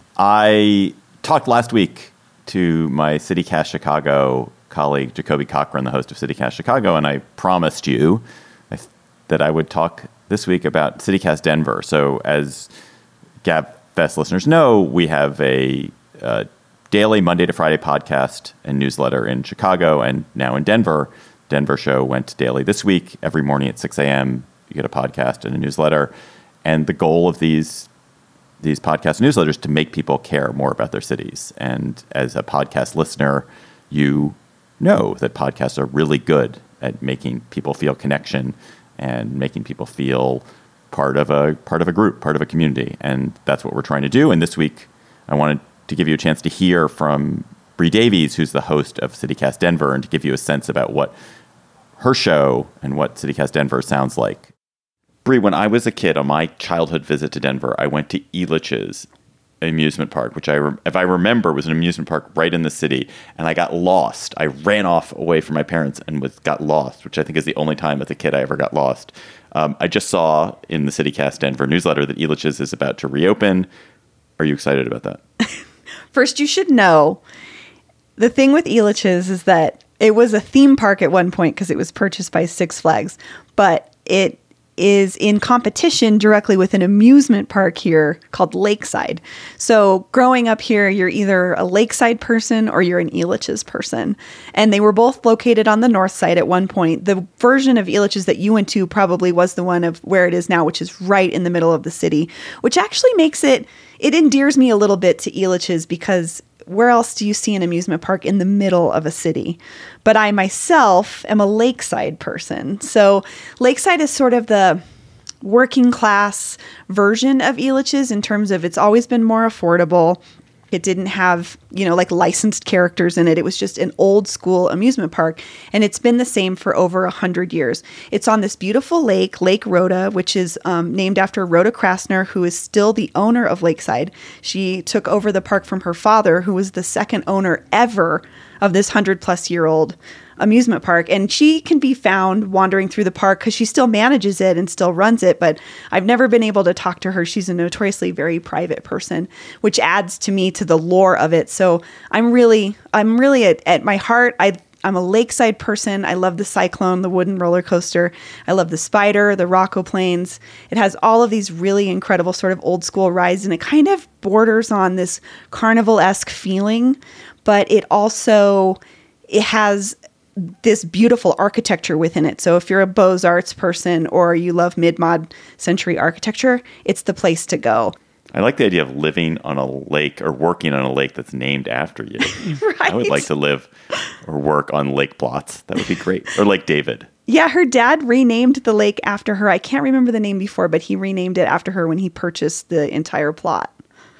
Speaker 2: I talked last week to my CityCast Chicago colleague, Jacoby Cochran, the host of CityCast Chicago, and I promised you that I would talk this week about CityCast Denver. So as GabFest listeners know, we have a uh, daily Monday to Friday podcast and newsletter in Chicago and now in Denver. Denver show went daily this week. Every morning at six a.m. you get a podcast and a newsletter. And the goal of these these podcast newsletters to make people care more about their cities. And as a podcast listener, you know that podcasts are really good at making people feel connection and making people feel part of a part of a group, part of a community. And that's what we're trying to do. And this week, I wanted to give you a chance to hear from Bree Davies, who's the host of CityCast Denver, and to give you a sense about what her show and what CityCast Denver sounds like. Bree, when I was a kid, on my childhood visit to Denver, I went to Elitch's. amusement park, which I, re- if I remember, was an amusement park right in the city, and I got lost. I ran off away from my parents and was got lost, which I think is the only time as a kid I ever got lost. Um, I just saw in the CityCast Denver newsletter that Elitch's is about to reopen. Are you excited about that?
Speaker 10: First, you should know the thing with Elitch's is that it was a theme park at one point because it was purchased by Six Flags, but it is in competition directly with an amusement park here called Lakeside. So growing up here, you're either a Lakeside person or you're an Elitch's person. And they were both located on the north side at one point. The version of Elitch's that you went to probably was the one of where it is now, which is right in the middle of the city, which actually makes it, it endears me a little bit to Elitch's because where else do you see an amusement park in the middle of a city? But I myself am a Lakeside person. So Lakeside is sort of the working class version of Elitch's in terms of it's always been more affordable. It didn't have, you know, like licensed characters in it. It was just an old school amusement park. And it's been the same for over a hundred years. It's on this beautiful lake, Lake Rhoda, which is um, named after Rhoda Krasner, who is still the owner of Lakeside. She took over the park from her father, who was the second owner ever of this hundred plus year old amusement park. And she can be found wandering through the park because she still manages it and still runs it. But I've never been able to talk to her. She's a notoriously very private person, which adds to me to the lore of it. So I'm really, I'm really at, at my heart, I, I'm a Lakeside person. I love the Cyclone, the wooden roller coaster. I love the Spider, the Rocco Planes. It has all of these really incredible sort of old school rides, and it kind of borders on this carnival-esque feeling, but it also, it has this beautiful architecture within it. So if you're a Beaux-Arts person or you love mid-mod century architecture, it's the place to go.
Speaker 2: I like the idea of living on a lake or working on a lake that's named after you.
Speaker 10: Right.
Speaker 2: I would like to live or work on Lake Plots. That would be great. Or Lake David.
Speaker 10: Yeah, her dad renamed the lake after her. I can't remember the name before, but he renamed it after her when he purchased the entire plot.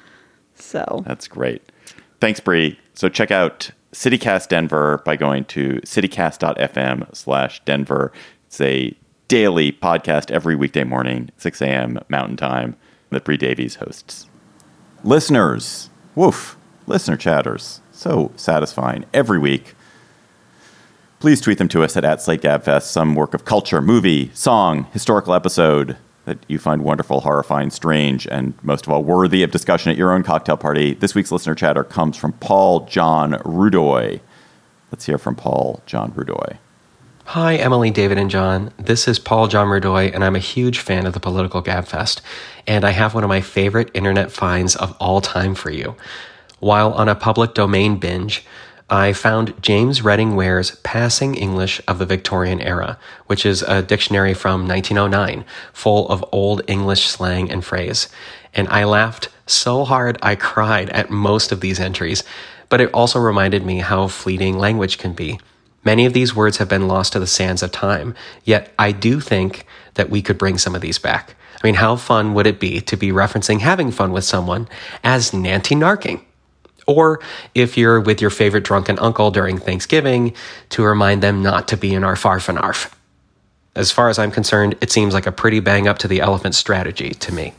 Speaker 10: So
Speaker 2: that's great. Thanks, Bree. So check out CityCast Denver by going to citycast.fm slash Denver. It's a daily podcast every weekday morning, six a.m. Mountain Time, that Bree Davies hosts. Listeners, woof, listener chatters, so satisfying every week. Please tweet them to us at, at SlateGabFest, some work of culture, movie, song, historical episode that you find wonderful, horrifying, strange, and most of all, worthy of discussion at your own cocktail party. This week's listener chatter comes from Paul John Rudoy. Let's hear from Paul John Rudoy.
Speaker 11: Hi, Emily, David, and John. This is Paul John Rudoy, and I'm a huge fan of the Political Gabfest, and I have one of my favorite internet finds of all time for you. While on a public domain binge, I found James Redding Ware's Passing English of the Victorian Era, which is a dictionary from nineteen oh nine, full of old English slang and phrase. And I laughed so hard I cried at most of these entries, but it also reminded me how fleeting language can be. Many of these words have been lost to the sands of time, yet I do think that we could bring some of these back. I mean, how fun would it be to be referencing having fun with someone as Nanty Narking? Or if you're with your favorite drunken uncle during Thanksgiving, to remind them not to be in our farfanarf. As far as I'm concerned, it seems like a pretty bang up to the elephant strategy to me.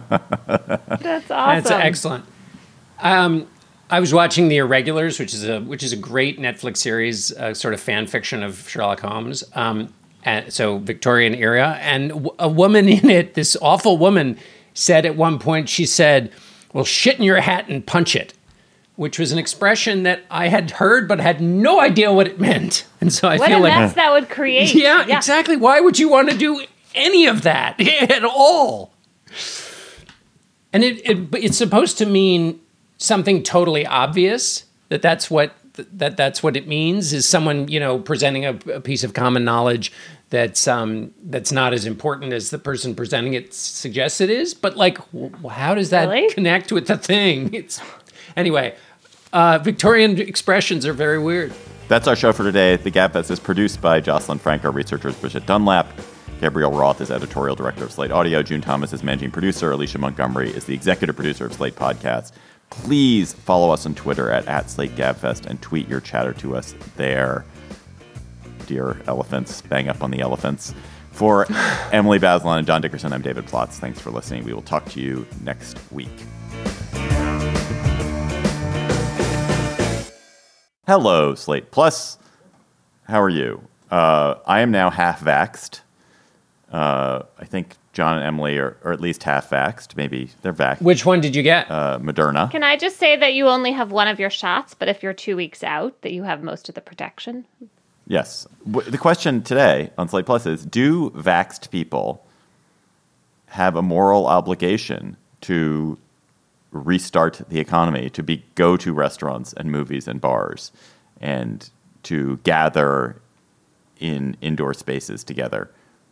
Speaker 3: That's awesome.
Speaker 4: That's excellent. Um, I was watching The Irregulars, which is a which is a great Netflix series, uh, sort of fan fiction of Sherlock Holmes. Um, and so Victorian era, and w- a woman in it, this awful woman, said at one point, she said, "Well, shit in your hat and punch it," which was an expression that I had heard but had no idea what it meant. And so I
Speaker 3: what
Speaker 4: feel
Speaker 3: a
Speaker 4: like
Speaker 3: mess that would create.
Speaker 4: Yeah,
Speaker 3: yeah,
Speaker 4: exactly. Why would you want to do any of that at all? And it, it it's supposed to mean something totally obvious, that that's what that that's what it means, is someone, you know, presenting a, a piece of common knowledge that's um that's not as important as the person presenting it suggests it is. But like, w- how does that
Speaker 3: really?
Speaker 4: connect with the thing? It's anyway. Uh, Victorian expressions are very weird.
Speaker 2: That's our show for today. The Gabfest is produced by Jocelyn Frank. Our researcher is Bridget Dunlap. Gabrielle Roth is editorial director of Slate Audio. June Thomas is managing producer. Alicia Montgomery is the executive producer of Slate Podcasts. Please follow us on Twitter at, at Slate Gabfest and tweet your chatter to us there. Dear elephants, bang up on the elephants. For Emily Bazelon and John Dickerson, I'm David Plotz. Thanks for listening. We will talk to you next week. Hello, Slate Plus. How are you? Uh, I am now half vaxxed. Uh, I think John and Emily are, are at least half vaxxed. Maybe they're vaxxed.
Speaker 4: Which one did you get?
Speaker 2: Uh, Moderna.
Speaker 3: Can I just say that you only have one of your shots, but if you're two weeks out, that you have most of the protection?
Speaker 2: Yes. W- the question today on Slate Plus is, do vaxxed people have a moral obligation to restart the economy, to be go to restaurants and movies and bars, and to gather in indoor spaces together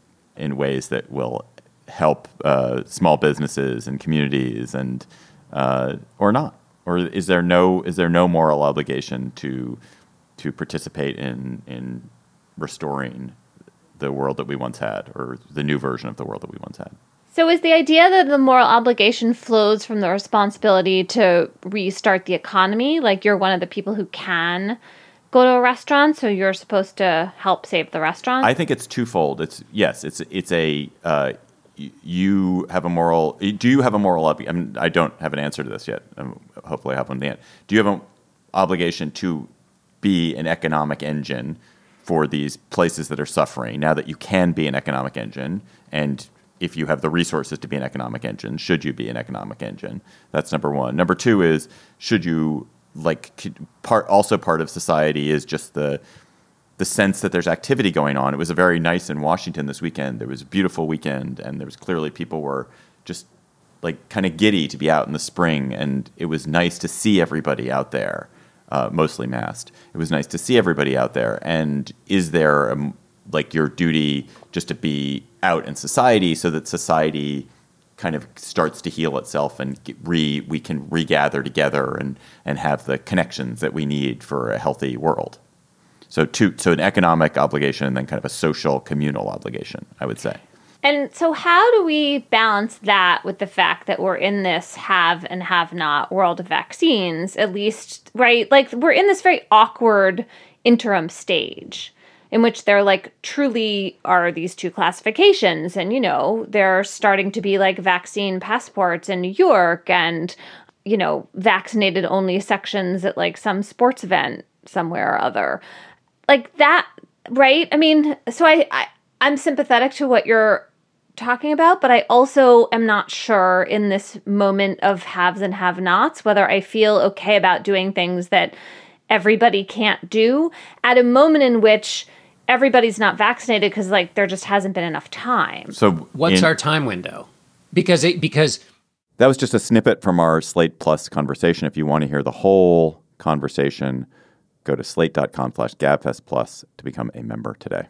Speaker 2: in ways that will help uh, small businesses and communities, and uh, or not? Or is there no is there no moral obligation to to participate in in restoring the world that we once had, or the new version of the world that we once had?
Speaker 3: So is the idea that the moral obligation flows from the responsibility to restart the economy? Like you're one of the people who can go to a restaurant, so you're supposed to help save the restaurant?
Speaker 2: I think it's twofold. It's yes, it's it's a uh, y- you have a moral. Do you have a moral obligation? I mean, I don't have an answer to this yet. Um, hopefully, I have one at the end. Do you have an obligation to be an economic engine for these places that are suffering? Now that you can be an economic engine, and if you have the resources to be an economic engine, should you be an economic engine? That's number one. Number two is, should you, like, part also part of society is just the the sense that there's activity going on. It was a very nice in Washington this weekend. There was a beautiful weekend, and there was clearly people were just like kind of giddy to be out in the spring, and it was nice to see everybody out there, uh, mostly masked. It was nice to see everybody out there. And is there a, like your duty just to be out in society so that society kind of starts to heal itself and get re we can regather together and and have the connections that we need for a healthy world? So two, so an economic obligation and then kind of a social communal obligation, I would say.
Speaker 3: And so how do we balance that with the fact that we're in this have and have not world of vaccines, at least, right? Like we're in this very awkward interim stage in which there like truly are these two classifications. And, you know, there are starting to be like vaccine passports in New York and, you know, vaccinated only sections at like some sports event somewhere or other. Like that, right? I mean, so I, I I'm sympathetic to what you're talking about, but I also am not sure in this moment of haves and have-nots whether I feel okay about doing things that everybody can't do at a moment in which everybody's not vaccinated because like there just hasn't been enough time.
Speaker 2: So
Speaker 4: what's
Speaker 2: in,
Speaker 4: our time window? Because it, because
Speaker 2: that was just a snippet from our Slate Plus conversation. If you want to hear the whole conversation, go to slate.com slash gabfest plus to become a member today.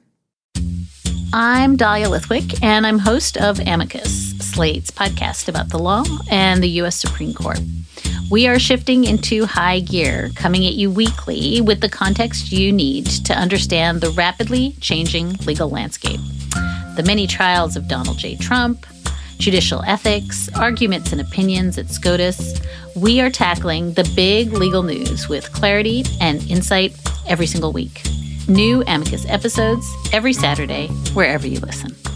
Speaker 12: I'm Dahlia Lithwick, and I'm host of Amicus, Slate's podcast about the law and the U S Supreme Court. We are shifting into high gear, coming at you weekly with the context you need to understand the rapidly changing legal landscape. The many trials of Donald J. Trump, judicial ethics, arguments and opinions at SCOTUS. We are tackling the big legal news with clarity and insight every single week. New Amicus episodes every Saturday, wherever you listen.